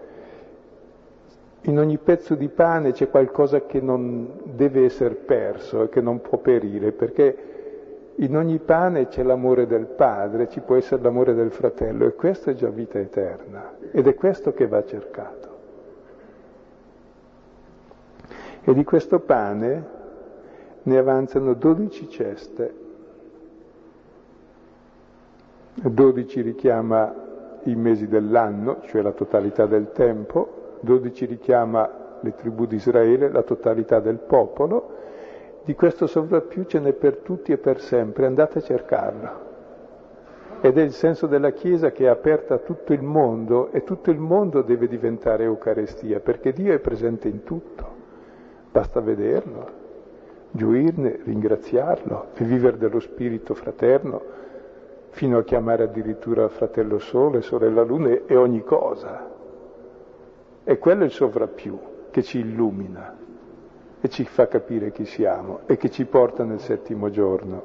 In ogni pezzo di pane c'è qualcosa che non deve essere perso e che non può perire, perché in ogni pane c'è l'amore del padre, ci può essere l'amore del fratello, e questo è già vita eterna, ed è questo che va cercato. E di questo pane ne avanzano dodici ceste. dodici richiama i mesi dell'anno, cioè la totalità del tempo, dodici richiama le tribù di Israele, la totalità del popolo. Di questo sovrappiù ce n'è per tutti e per sempre, andate a cercarlo. Ed è il senso della Chiesa che è aperta a tutto il mondo, e tutto il mondo deve diventare Eucaristia, perché Dio è presente in tutto. Basta vederlo, gioirne, ringraziarlo e vivere dello spirito fraterno, fino a chiamare addirittura fratello sole, sorella luna e ogni cosa. E quello è il sovrappiù che ci illumina e ci fa capire chi siamo e che ci porta nel settimo giorno.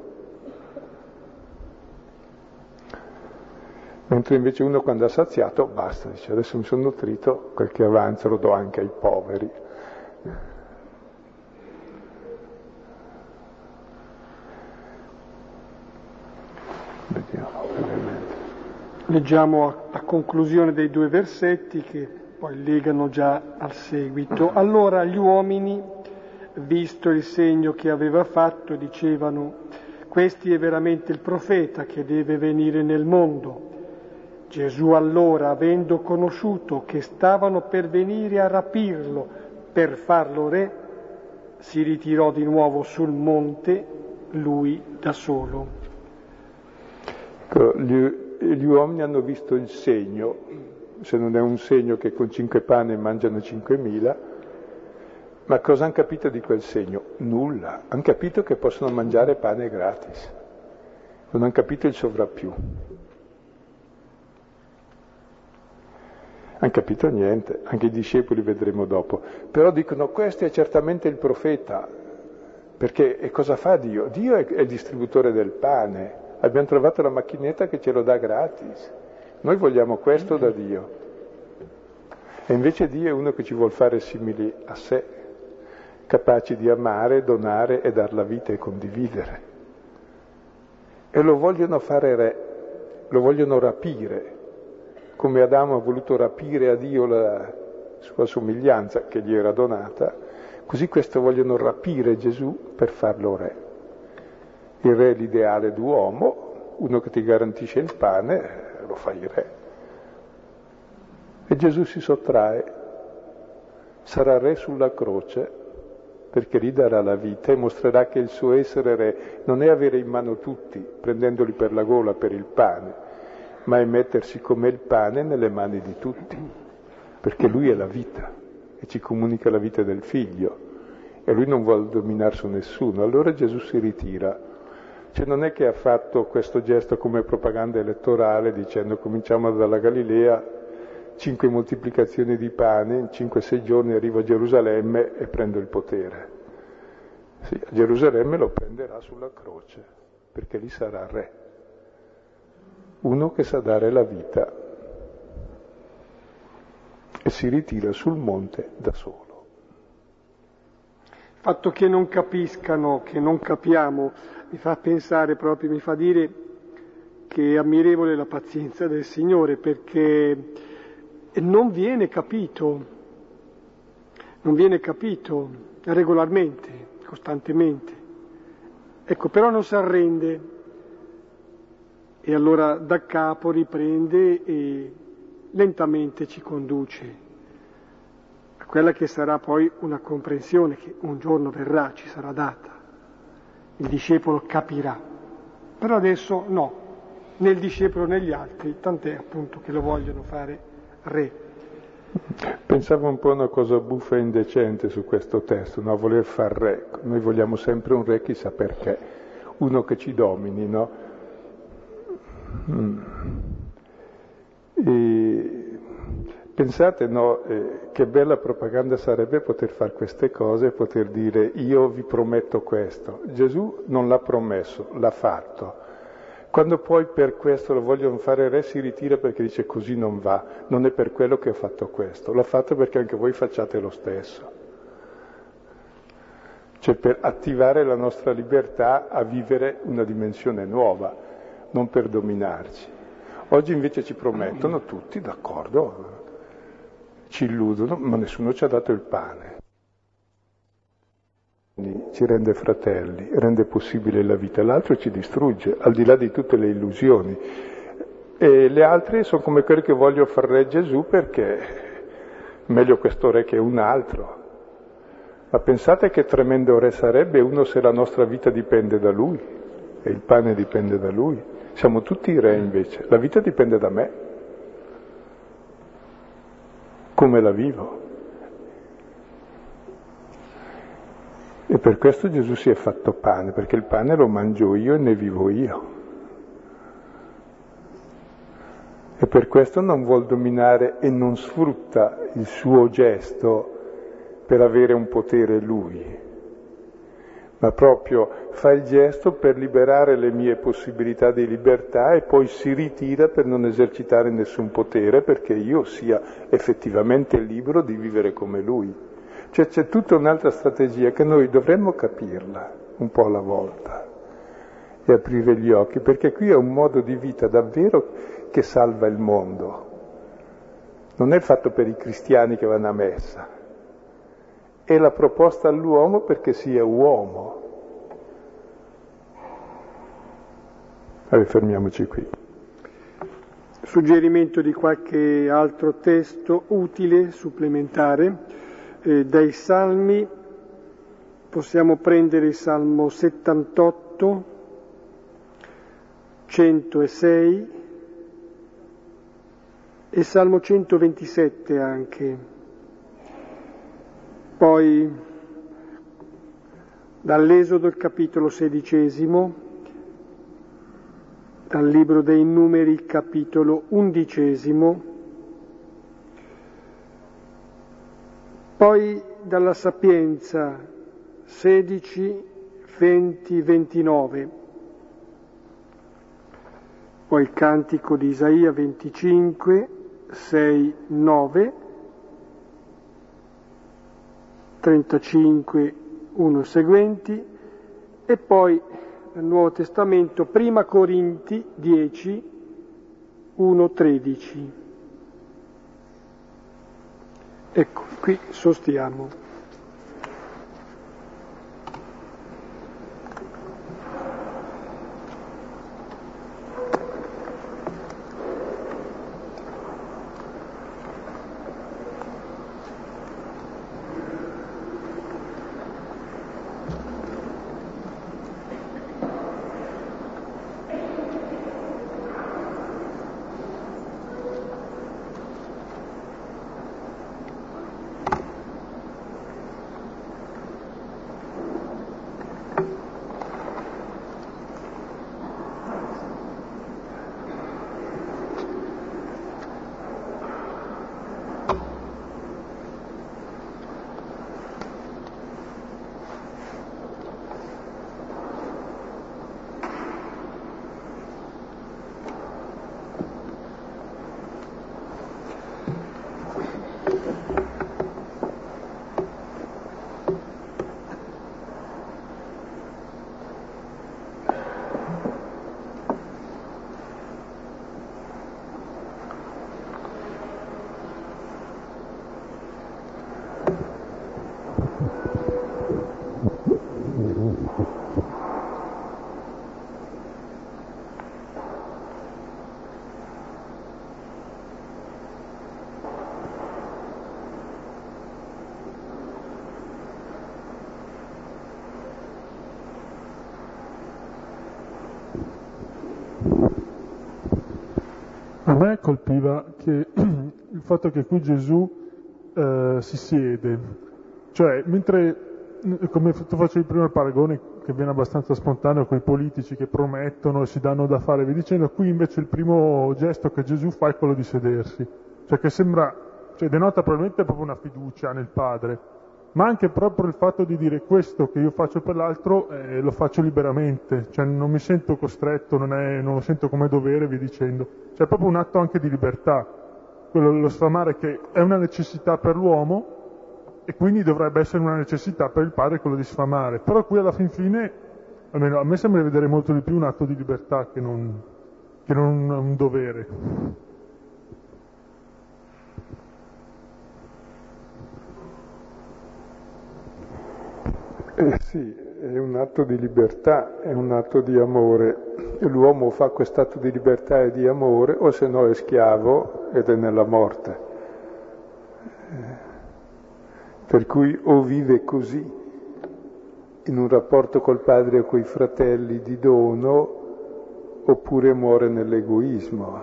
Mentre invece uno, quando ha saziato, basta, dice adesso mi sono nutrito, quel che avanza lo do anche ai poveri. Vediamo brevemente. Leggiamo a, a conclusione dei due versetti che poi legano già al seguito. Allora gli uomini, visto il segno che aveva fatto, dicevano: questi è veramente il profeta che deve venire nel mondo. Gesù allora, avendo conosciuto che stavano per venire a rapirlo per farlo re, si ritirò di nuovo sul monte, lui da solo. Gli, gli uomini hanno visto il segno. Se non è un segno che con cinque pane mangiano cinquemila, ma cosa hanno capito di quel segno? Nulla. Hanno capito che possono mangiare pane gratis, non hanno capito il sovrappiù. Hanno capito niente, anche i discepoli vedremo dopo. Però dicono: questo è certamente il profeta, perché e cosa fa Dio? Dio è, è il distributore del pane, abbiamo trovato la macchinetta che ce lo dà gratis. Noi vogliamo questo da Dio. E invece Dio è uno che ci vuol fare simili a sé, capaci di amare, donare e dar la vita e condividere. E lo vogliono fare re, lo vogliono rapire, come Adamo ha voluto rapire a Dio la sua somiglianza che gli era donata, così questo vogliono rapire Gesù per farlo re. Il re è l'ideale d'uomo, uno che ti garantisce il pane, lo fai re. E Gesù si sottrae, sarà re sulla croce, perché lì darà la vita e mostrerà che il suo essere re non è avere in mano tutti, prendendoli per la gola per il pane, ma è mettersi come il pane nelle mani di tutti, perché lui è la vita e ci comunica la vita del figlio e lui non vuole dominare su nessuno. Allora Gesù si ritira. Cioè non è che ha fatto questo gesto come propaganda elettorale dicendo cominciamo dalla Galilea, cinque moltiplicazioni di pane, in cinque sei giorni arrivo a Gerusalemme e prendo il potere. Sì, a Gerusalemme lo prenderà sulla croce, perché lì sarà re. Uno che sa dare la vita e si ritira sul monte da solo. Il fatto che non capiscano, che non capiamo, mi fa pensare proprio, mi fa dire che è ammirevole la pazienza del Signore, perché non viene capito, non viene capito regolarmente, costantemente. Ecco, però non si arrende e allora da capo riprende e lentamente ci conduce a quella che sarà poi una comprensione che un giorno verrà, ci sarà data. Il discepolo capirà, però adesso no, né il discepolo né gli altri, tant'è appunto che lo vogliono fare re. Pensavo un po' a una cosa buffa e indecente su questo testo, no? Voler far re. Noi vogliamo sempre un re, chissà perché, uno che ci domini, no? Mm. E pensate, no, eh, che bella propaganda sarebbe poter fare queste cose e poter dire io vi prometto questo. Gesù non l'ha promesso, l'ha fatto. Quando poi per questo lo vogliono fare re si ritira perché dice così non va, non è per quello che ho fatto questo, l'ho fatto perché anche voi facciate lo stesso. Cioè per attivare la nostra libertà a vivere una dimensione nuova, non per dominarci. Oggi invece ci promettono tutti, d'accordo, ci illudono, ma nessuno ci ha dato il pane. Ci rende fratelli, rende possibile la vita, l'altro ci distrugge, al di là di tutte le illusioni. E le altre sono come quelle che voglio far re Gesù perché meglio questo re che un altro. Ma pensate che tremendo re sarebbe uno se la nostra vita dipende da lui e il pane dipende da lui. Siamo tutti re invece, la vita dipende da me. Come la vivo? E per questo Gesù si è fatto pane, perché il pane lo mangio io e ne vivo io. E per questo non vuol dominare e non sfrutta il suo gesto per avere un potere lui, ma proprio fa il gesto per liberare le mie possibilità di libertà e poi si ritira per non esercitare nessun potere perché io sia effettivamente libero di vivere come lui. Cioè c'è tutta un'altra strategia che noi dovremmo capirla un po' alla volta e aprire gli occhi, perché qui è un modo di vita davvero che salva il mondo. Non è fatto per i cristiani che vanno a messa, è la proposta all'uomo perché sia uomo. Allora, fermiamoci qui. Suggerimento di qualche altro testo utile, supplementare. Eh, dai Salmi possiamo prendere il Salmo settantotto, centosei e Salmo centoventisette anche. Poi dall'Esodo il capitolo sedicesimo, dal libro dei Numeri il capitolo undicesimo, poi dalla Sapienza sedici, venti, ventinove, poi il Cantico di Isaia venticinque, sei, nove, trentacinque, uno seguenti, e poi nel Nuovo Testamento Prima Corinti dieci, uno tredici. Ecco, qui sostiamo. A me colpiva che il fatto che qui Gesù eh, si siede, cioè mentre, come tu facevi prima il paragone che viene abbastanza spontaneo con i politici che promettono e si danno da fare, vi dicendo, qui invece il primo gesto che Gesù fa è quello di sedersi, cioè che sembra, cioè denota probabilmente proprio una fiducia nel Padre, ma anche proprio il fatto di dire questo che io faccio per l'altro eh, lo faccio liberamente, cioè non mi sento costretto, non, è, non lo sento come dovere, vi dicendo. Cioè è proprio un atto anche di libertà, quello dello sfamare, che è una necessità per l'uomo e quindi dovrebbe essere una necessità per il padre quello di sfamare. Però qui alla fin fine, almeno a me sembra vedere molto di più un atto di libertà che non, che non un dovere. Eh sì, è un atto di libertà, è un atto di amore. E l'uomo fa quest'atto di libertà e di amore, o se no è schiavo ed è nella morte. Per cui o vive così, in un rapporto col padre o coi fratelli di dono, oppure muore nell'egoismo.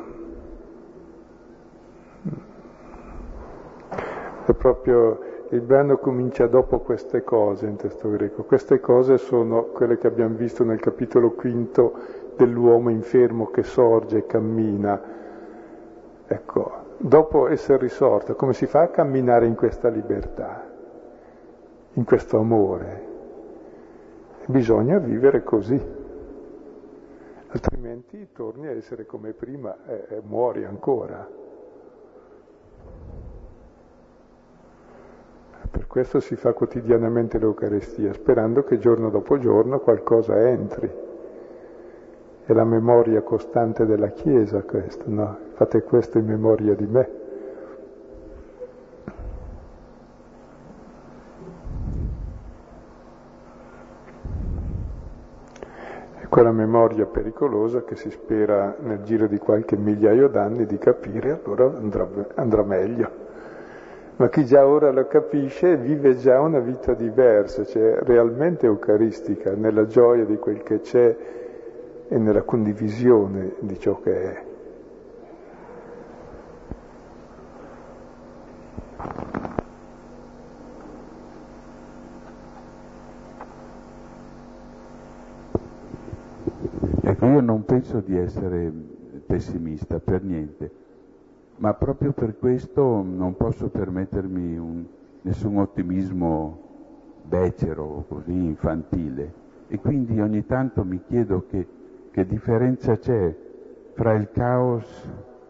È proprio... Il brano comincia dopo queste cose in testo greco. Queste cose sono quelle che abbiamo visto nel capitolo quinto dell'uomo infermo che sorge e cammina. Ecco, dopo essere risorto, come si fa a camminare in questa libertà, in questo amore? Bisogna vivere così, altrimenti torni a essere come prima e, e muori ancora. Per questo si fa quotidianamente l'Eucaristia, sperando che giorno dopo giorno qualcosa entri. È la memoria costante della Chiesa questa, no? Fate questo in memoria di me. È quella memoria pericolosa che si spera nel giro di qualche migliaio d'anni di capire, allora andrà, andrà meglio. Ma chi già ora lo capisce vive già una vita diversa, cioè realmente eucaristica, nella gioia di quel che c'è e nella condivisione di ciò che è. Ecco, io non penso di essere pessimista per niente. Ma proprio per questo non posso permettermi un, nessun ottimismo becero o così infantile. E quindi ogni tanto mi chiedo che, che differenza c'è fra il caos,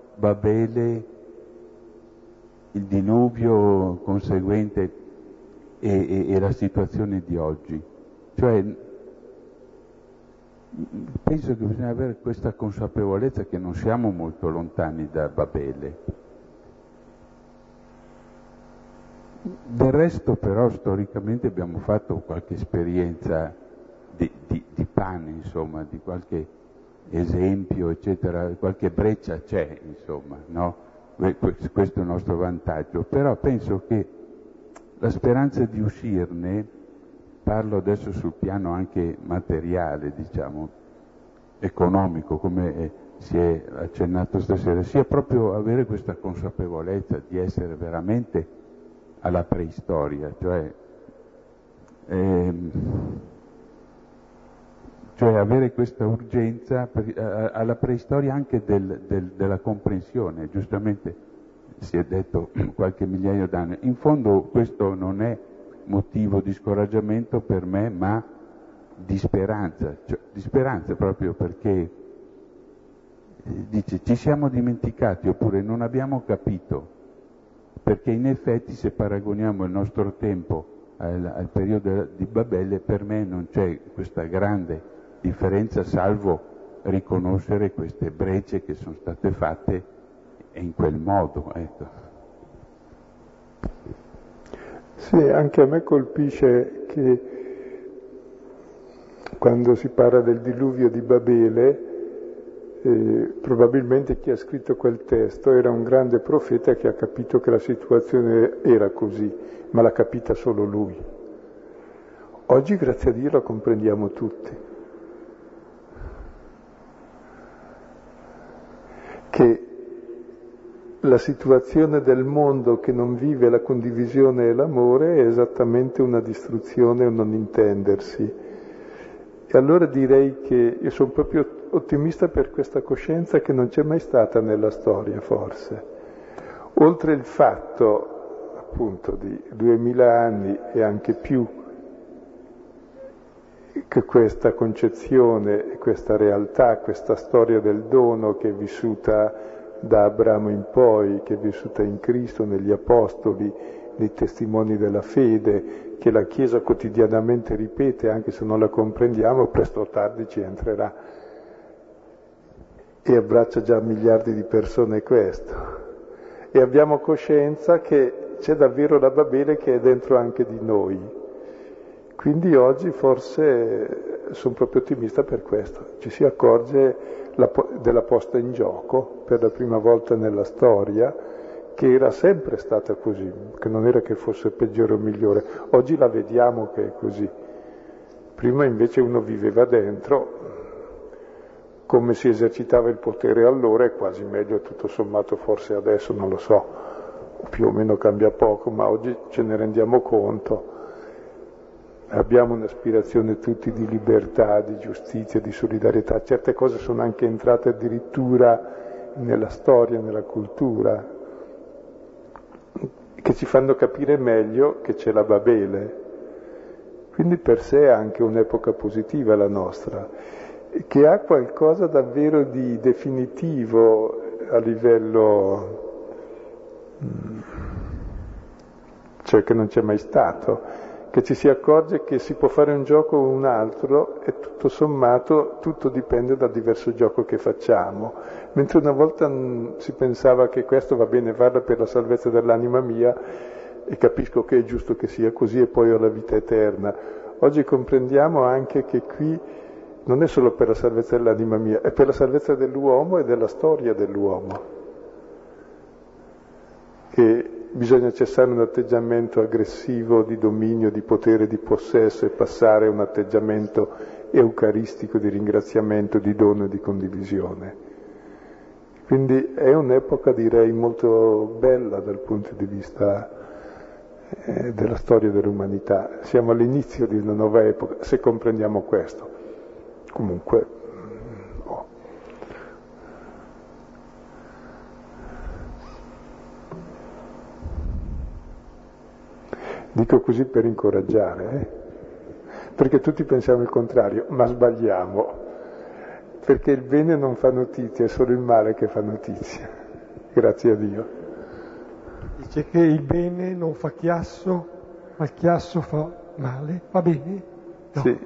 Babele, il diluvio conseguente e, e, e la situazione di oggi. Cioè, penso che bisogna avere questa consapevolezza che non siamo molto lontani da Babele. Del resto però storicamente abbiamo fatto qualche esperienza di, di, di pane, insomma, di qualche esempio, eccetera, qualche breccia c'è, insomma, no? Questo è il nostro vantaggio. Però penso che la speranza di uscirne, parlo adesso sul piano anche materiale, diciamo, economico, come si è accennato stasera, sia proprio avere questa consapevolezza di essere veramente alla preistoria, cioè, ehm, cioè avere questa urgenza per, eh, alla preistoria anche del, del, della comprensione. Giustamente si è detto qualche migliaio d'anni. In fondo questo non è motivo di scoraggiamento per me, ma di speranza, cioè, di speranza proprio perché eh, dice ci siamo dimenticati oppure non abbiamo capito, perché in effetti se paragoniamo il nostro tempo al, al periodo di Babele, per me non c'è questa grande differenza, salvo riconoscere queste brecce che sono state fatte in quel modo, ecco. Sì, anche a me colpisce che quando si parla del diluvio di Babele, eh, probabilmente chi ha scritto quel testo era un grande profeta che ha capito che la situazione era così, ma l'ha capita solo lui. Oggi, grazie a Dio, la comprendiamo tutti. Che la situazione del mondo che non vive la condivisione e l'amore è esattamente una distruzione, un non intendersi. E allora direi che io sono proprio ottimista per questa coscienza che non c'è mai stata nella storia, forse. Oltre il fatto, appunto, di duemila anni e anche più, che questa concezione, questa realtà, questa storia del dono che è vissuta da Abramo in poi, che è vissuta in Cristo, negli Apostoli, nei testimoni della fede, che la Chiesa quotidianamente ripete, anche se non la comprendiamo, presto o tardi ci entrerà. E abbraccia già miliardi di persone questo. E abbiamo coscienza che c'è davvero la Babele che è dentro anche di noi. Quindi oggi forse sono proprio ottimista per questo. Ci si accorge la, della posta in gioco per la prima volta nella storia, che era sempre stata così, che non era che fosse peggiore o migliore. Oggi la vediamo che è così. Prima invece uno viveva dentro, come si esercitava il potere allora è quasi meglio tutto sommato forse adesso, non lo so, più o meno cambia poco, ma oggi ce ne rendiamo conto. Abbiamo un'aspirazione tutti di libertà, di giustizia, di solidarietà. Certe cose sono anche entrate addirittura nella storia, nella cultura, che ci fanno capire meglio che c'è la Babele. Quindi per sé è anche un'epoca positiva la nostra, che ha qualcosa davvero di definitivo a livello, cioè che non c'è mai stato, che ci si accorge che si può fare un gioco o un altro e tutto sommato tutto dipende dal diverso gioco che facciamo. Mentre una volta mh, si pensava che questo va bene, vada per la salvezza dell'anima mia e capisco che è giusto che sia così e poi ho la vita eterna. Oggi comprendiamo anche che qui non è solo per la salvezza dell'anima mia, è per la salvezza dell'uomo e della storia dell'uomo. Che bisogna cessare un atteggiamento aggressivo di dominio, di potere, di possesso e passare a un atteggiamento eucaristico di ringraziamento, di dono e di condivisione. Quindi è un'epoca, direi, molto bella dal punto di vista eh, della storia dell'umanità. Siamo all'inizio di una nuova epoca, se comprendiamo questo. Comunque, oh. Dico così per incoraggiare, eh? Perché tutti pensiamo il contrario, ma sbagliamo. Perché il bene non fa notizia, è solo il male che fa notizia. Grazie a Dio. Dice che il bene non fa chiasso ma il chiasso fa male, va bene? No. Sì.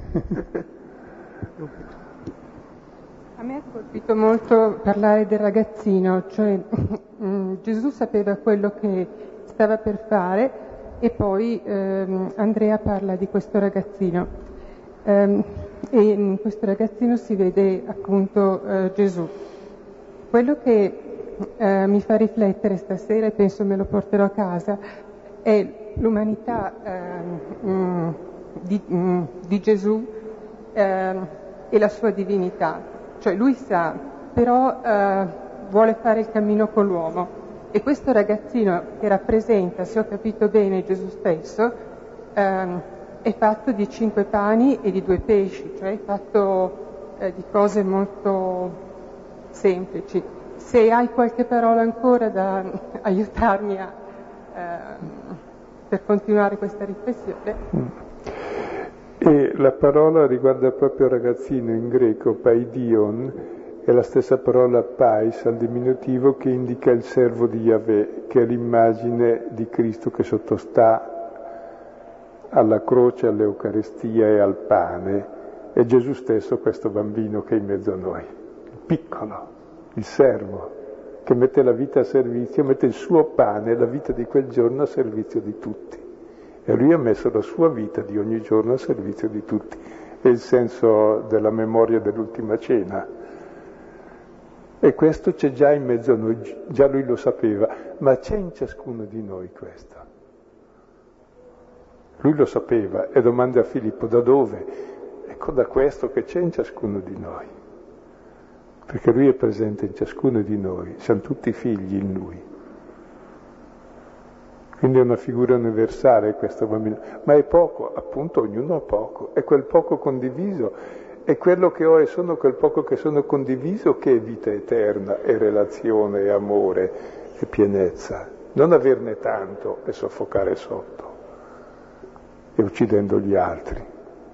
A me ha colpito molto parlare del ragazzino, cioè Gesù sapeva quello che stava per fare e poi ehm, Andrea parla di questo ragazzino ehm, e in questo ragazzino si vede appunto eh, Gesù. Quello che eh, mi fa riflettere stasera, e penso me lo porterò a casa, è l'umanità eh, mh, di, mh, di Gesù eh, e la sua divinità. Cioè lui sa, però eh, vuole fare il cammino con l'uomo. E questo ragazzino che rappresenta, se ho capito bene, Gesù stesso, ehm, è fatto di cinque pani e di due pesci, cioè è fatto eh, di cose molto semplici. Se hai qualche parola ancora da aiutarmi a, ehm, per continuare questa riflessione. Mm. E la parola riguarda proprio il ragazzino in greco, paidion, è la stessa parola pais al diminutivo che indica il servo di Yahweh, che è l'immagine di Cristo che sottostà alla croce, all'Eucaristia e al pane. È Gesù stesso questo bambino che è in mezzo a noi, il piccolo, il servo, che mette la vita a servizio, mette il suo pane, la vita di quel giorno a servizio di tutti. E lui ha messo la sua vita di ogni giorno a servizio di tutti. È il senso della memoria dell'ultima cena. E questo c'è già in mezzo a noi, già lui lo sapeva, ma c'è in ciascuno di noi questo. Lui lo sapeva e domanda a Filippo da dove? Ecco, da questo che c'è in ciascuno di noi. Perché lui è presente in ciascuno di noi, siamo tutti figli in lui. Quindi è una figura universale questo bambino, ma è poco, appunto ognuno ha poco, è quel poco condiviso, è quello che ho e sono quel poco che sono condiviso che è vita eterna, è relazione, è amore, è pienezza, non averne tanto e soffocare sotto, e uccidendo gli altri.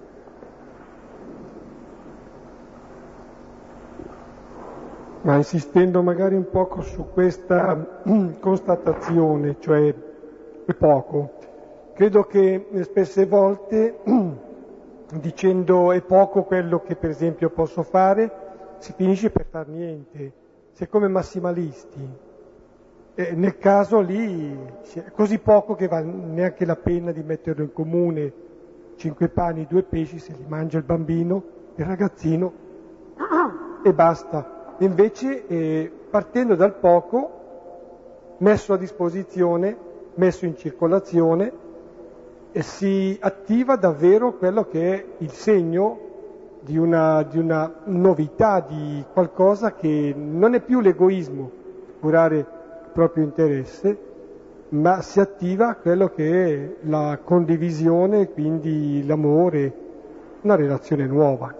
Ma insistendo magari un poco su questa constatazione, cioè è poco. Credo che spesse volte, dicendo è poco quello che per esempio posso fare, si finisce per far niente. Si è come massimalisti. E nel caso lì è così poco che vale neanche la pena di metterlo in comune. Cinque pani, due pesci, se li mangia il bambino, il ragazzino, e basta. Invece, eh, partendo dal poco, messo a disposizione, messo in circolazione, e si attiva davvero quello che è il segno di una, di una novità, di qualcosa che non è più l'egoismo, curare il proprio interesse, ma si attiva quello che è la condivisione, quindi l'amore, una relazione nuova.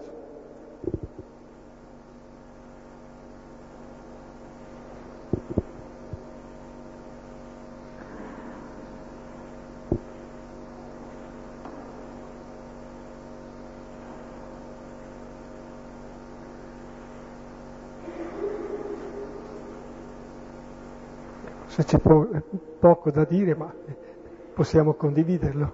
Se c'è po- poco da dire, ma possiamo condividerlo.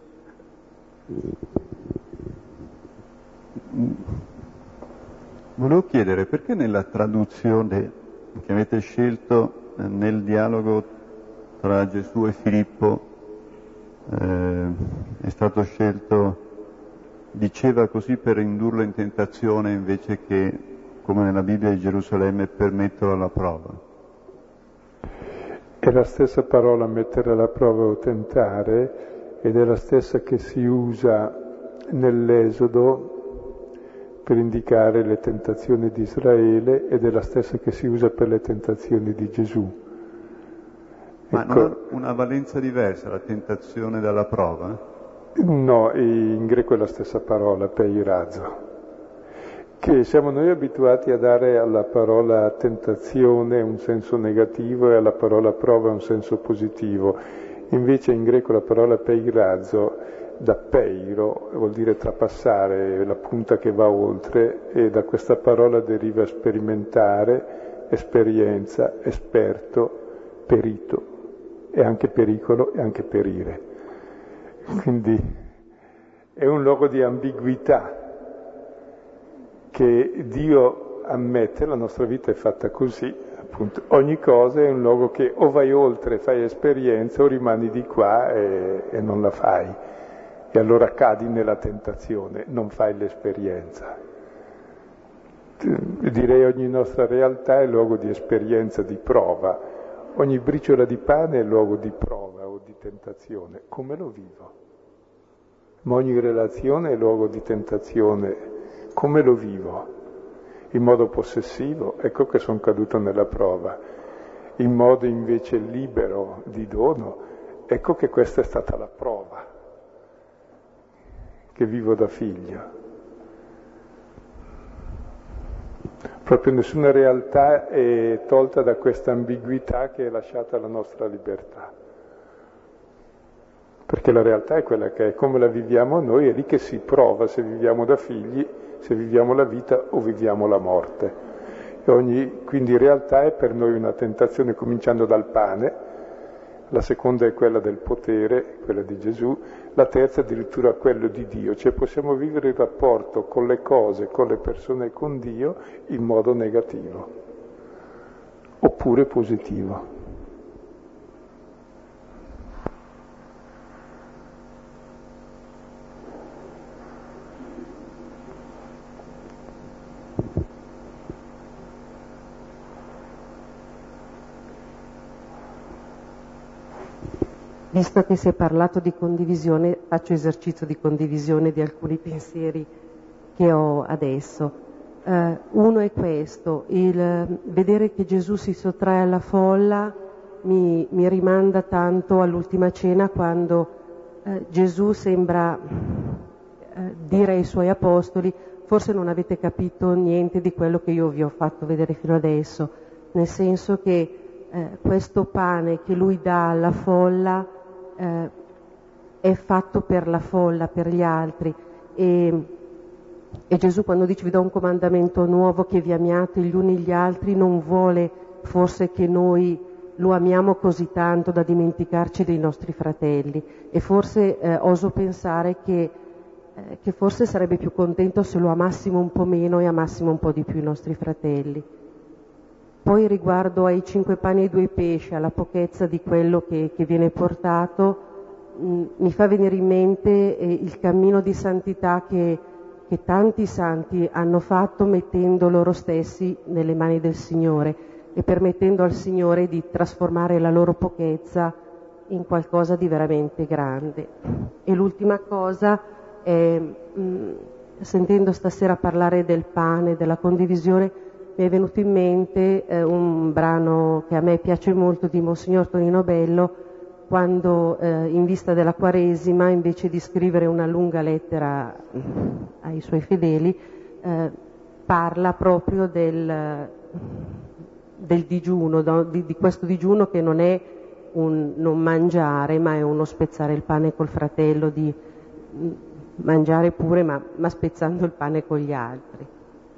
Volevo chiedere perché nella traduzione che avete scelto eh, nel dialogo tra Gesù e Filippo eh, è stato scelto diceva così per indurlo in tentazione invece che, come nella Bibbia di Gerusalemme, per metterlo alla prova. È la stessa parola mettere alla prova o tentare, ed è la stessa che si usa nell'Esodo per indicare le tentazioni di Israele, ed è la stessa che si usa per le tentazioni di Gesù. Ma ecco, non ha una valenza diversa la tentazione dalla prova? No, in greco è la stessa parola, peirazo, che siamo noi abituati a dare alla parola tentazione un senso negativo e alla parola prova un senso positivo. Invece in greco la parola peirazo, da peiro, vuol dire trapassare, la punta che va oltre, e da questa parola deriva sperimentare, esperienza, esperto, perito, e anche pericolo e anche perire. Quindi è un luogo di ambiguità che Dio ammette, la nostra vita è fatta così, appunto. Ogni cosa è un luogo che o vai oltre, fai esperienza, o rimani di qua e, e non la fai. E allora cadi nella tentazione, non fai l'esperienza. Direi ogni nostra realtà è luogo di esperienza, di prova. Ogni briciola di pane è luogo di prova o di tentazione. Come lo vivo? Ma ogni relazione è luogo di tentazione. Come lo vivo? In modo possessivo? Ecco che sono caduto nella prova. In modo invece libero di dono? Ecco che questa è stata la prova che vivo da figlio. Proprio nessuna realtà è tolta da questa ambiguità che è lasciata alla nostra libertà. Perché la realtà è quella che è, come la viviamo noi, è lì che si prova se viviamo da figli, se viviamo la vita o viviamo la morte. E ogni, quindi realtà è per noi una tentazione, cominciando dal pane, la seconda è quella del potere, quella di Gesù, la terza addirittura quello di Dio, cioè possiamo vivere il rapporto con le cose, con le persone e con Dio in modo negativo, oppure positivo. Visto che si è parlato di condivisione, faccio esercizio di condivisione di alcuni pensieri che ho adesso. Uh, uno è questo, il uh, vedere che Gesù si sottrae alla folla mi, mi rimanda tanto all'ultima cena, quando uh, Gesù sembra uh, dire ai suoi apostoli: forse non avete capito niente di quello che io vi ho fatto vedere fino adesso, nel senso che uh, questo pane che lui dà alla folla Eh, è fatto per la folla, per gli altri, e, e Gesù, quando dice vi do un comandamento nuovo, che vi amiate gli uni gli altri, non vuole forse che noi lo amiamo così tanto da dimenticarci dei nostri fratelli, e forse eh, oso pensare che, eh, che forse sarebbe più contento se lo amassimo un po' meno e amassimo un po' di più i nostri fratelli. Poi riguardo ai cinque pani e due pesci, alla pochezza di quello che, che viene portato, mh, mi fa venire in mente eh, il cammino di santità che, che tanti santi hanno fatto, mettendo loro stessi nelle mani del Signore e permettendo al Signore di trasformare la loro pochezza in qualcosa di veramente grande. E l'ultima cosa è, mh, sentendo stasera parlare del pane, della condivisione, mi è venuto in mente eh, un brano che a me piace molto di Monsignor Tonino Bello, quando eh, in vista della Quaresima, invece di scrivere una lunga lettera ai suoi fedeli, eh, parla proprio del, del digiuno, do, di, di questo digiuno che non è un non mangiare, ma è uno spezzare il pane col fratello, di mangiare pure, ma, ma spezzando il pane con gli altri.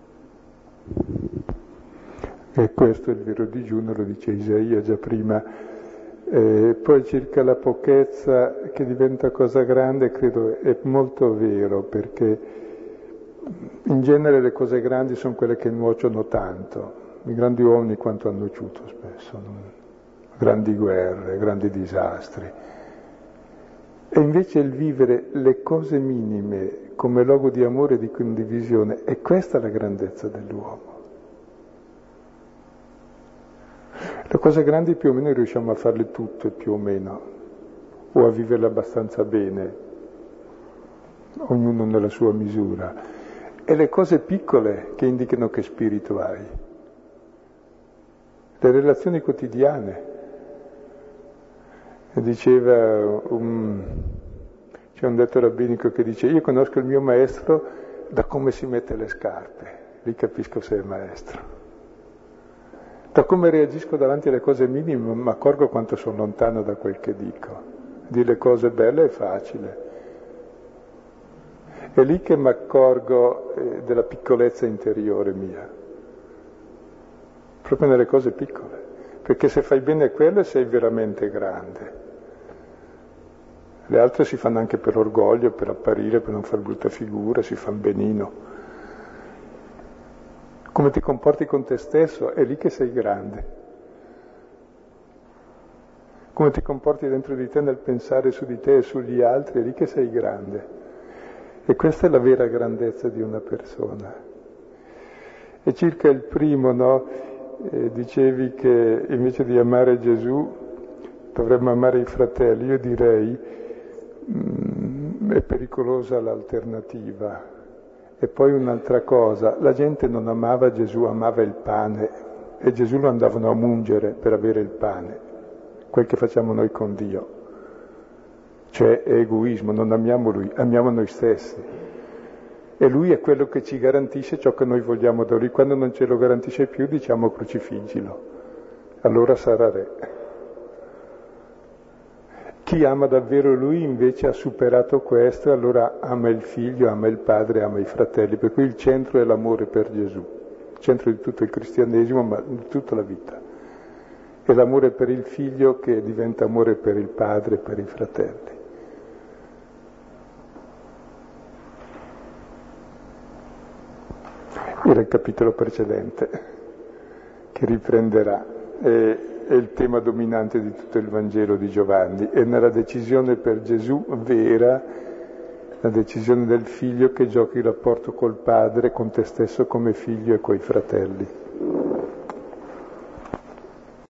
E questo è il vero digiuno, lo dice Isaia già prima. Eh, poi circa la pochezza che diventa cosa grande, credo è molto vero, perché in genere le cose grandi sono quelle che nuociono tanto. I grandi uomini quanto hanno nociuto spesso, no? Grandi guerre, grandi disastri. E invece il vivere le cose minime come luogo di amore e di condivisione, è questa la grandezza dell'uomo. Le cose grandi più o meno riusciamo a farle tutte, più o meno, o a viverle abbastanza bene, ognuno nella sua misura. E le cose piccole che indicano che spirito hai. Le relazioni quotidiane. E diceva, un, c'è un detto rabbinico che dice: io conosco il mio maestro da come si mette le scarpe, lì capisco se è maestro. Da come reagisco davanti alle cose minime mi accorgo quanto sono lontano da quel che dico. Dire cose belle è facile. È lì che mi accorgo eh, della piccolezza interiore mia. Proprio nelle cose piccole. Perché se fai bene quello sei veramente grande. Le altre si fanno anche per orgoglio, per apparire, per non far brutta figura, si fanno benino. Come ti comporti con te stesso, è lì che sei grande. Come ti comporti dentro di te nel pensare su di te e sugli altri, è lì che sei grande. E questa è la vera grandezza di una persona. E circa il primo, no? Eh, dicevi che invece di amare Gesù dovremmo amare i fratelli. Io direi mh, è pericolosa l'alternativa. E poi un'altra cosa, la gente non amava Gesù, amava il pane, e Gesù lo andavano a mungere per avere il pane, quel che facciamo noi con Dio. Cioè è egoismo, non amiamo Lui, amiamo noi stessi. E Lui è quello che ci garantisce ciò che noi vogliamo da Lui. Quando non ce lo garantisce più, diciamo crucifiggilo. Allora sarà Re. Chi ama davvero Lui invece ha superato questo, e allora ama il Figlio, ama il Padre, ama i fratelli. Per cui il centro è l'amore per Gesù. Il centro di tutto il cristianesimo, ma di tutta la vita. È l'amore per il Figlio che diventa amore per il Padre e per i fratelli. Era il capitolo precedente che riprenderà, è, è il tema dominante di tutto il Vangelo di Giovanni, e nella decisione per Gesù vera, la decisione del figlio che giochi il rapporto col padre, con te stesso come figlio e coi fratelli.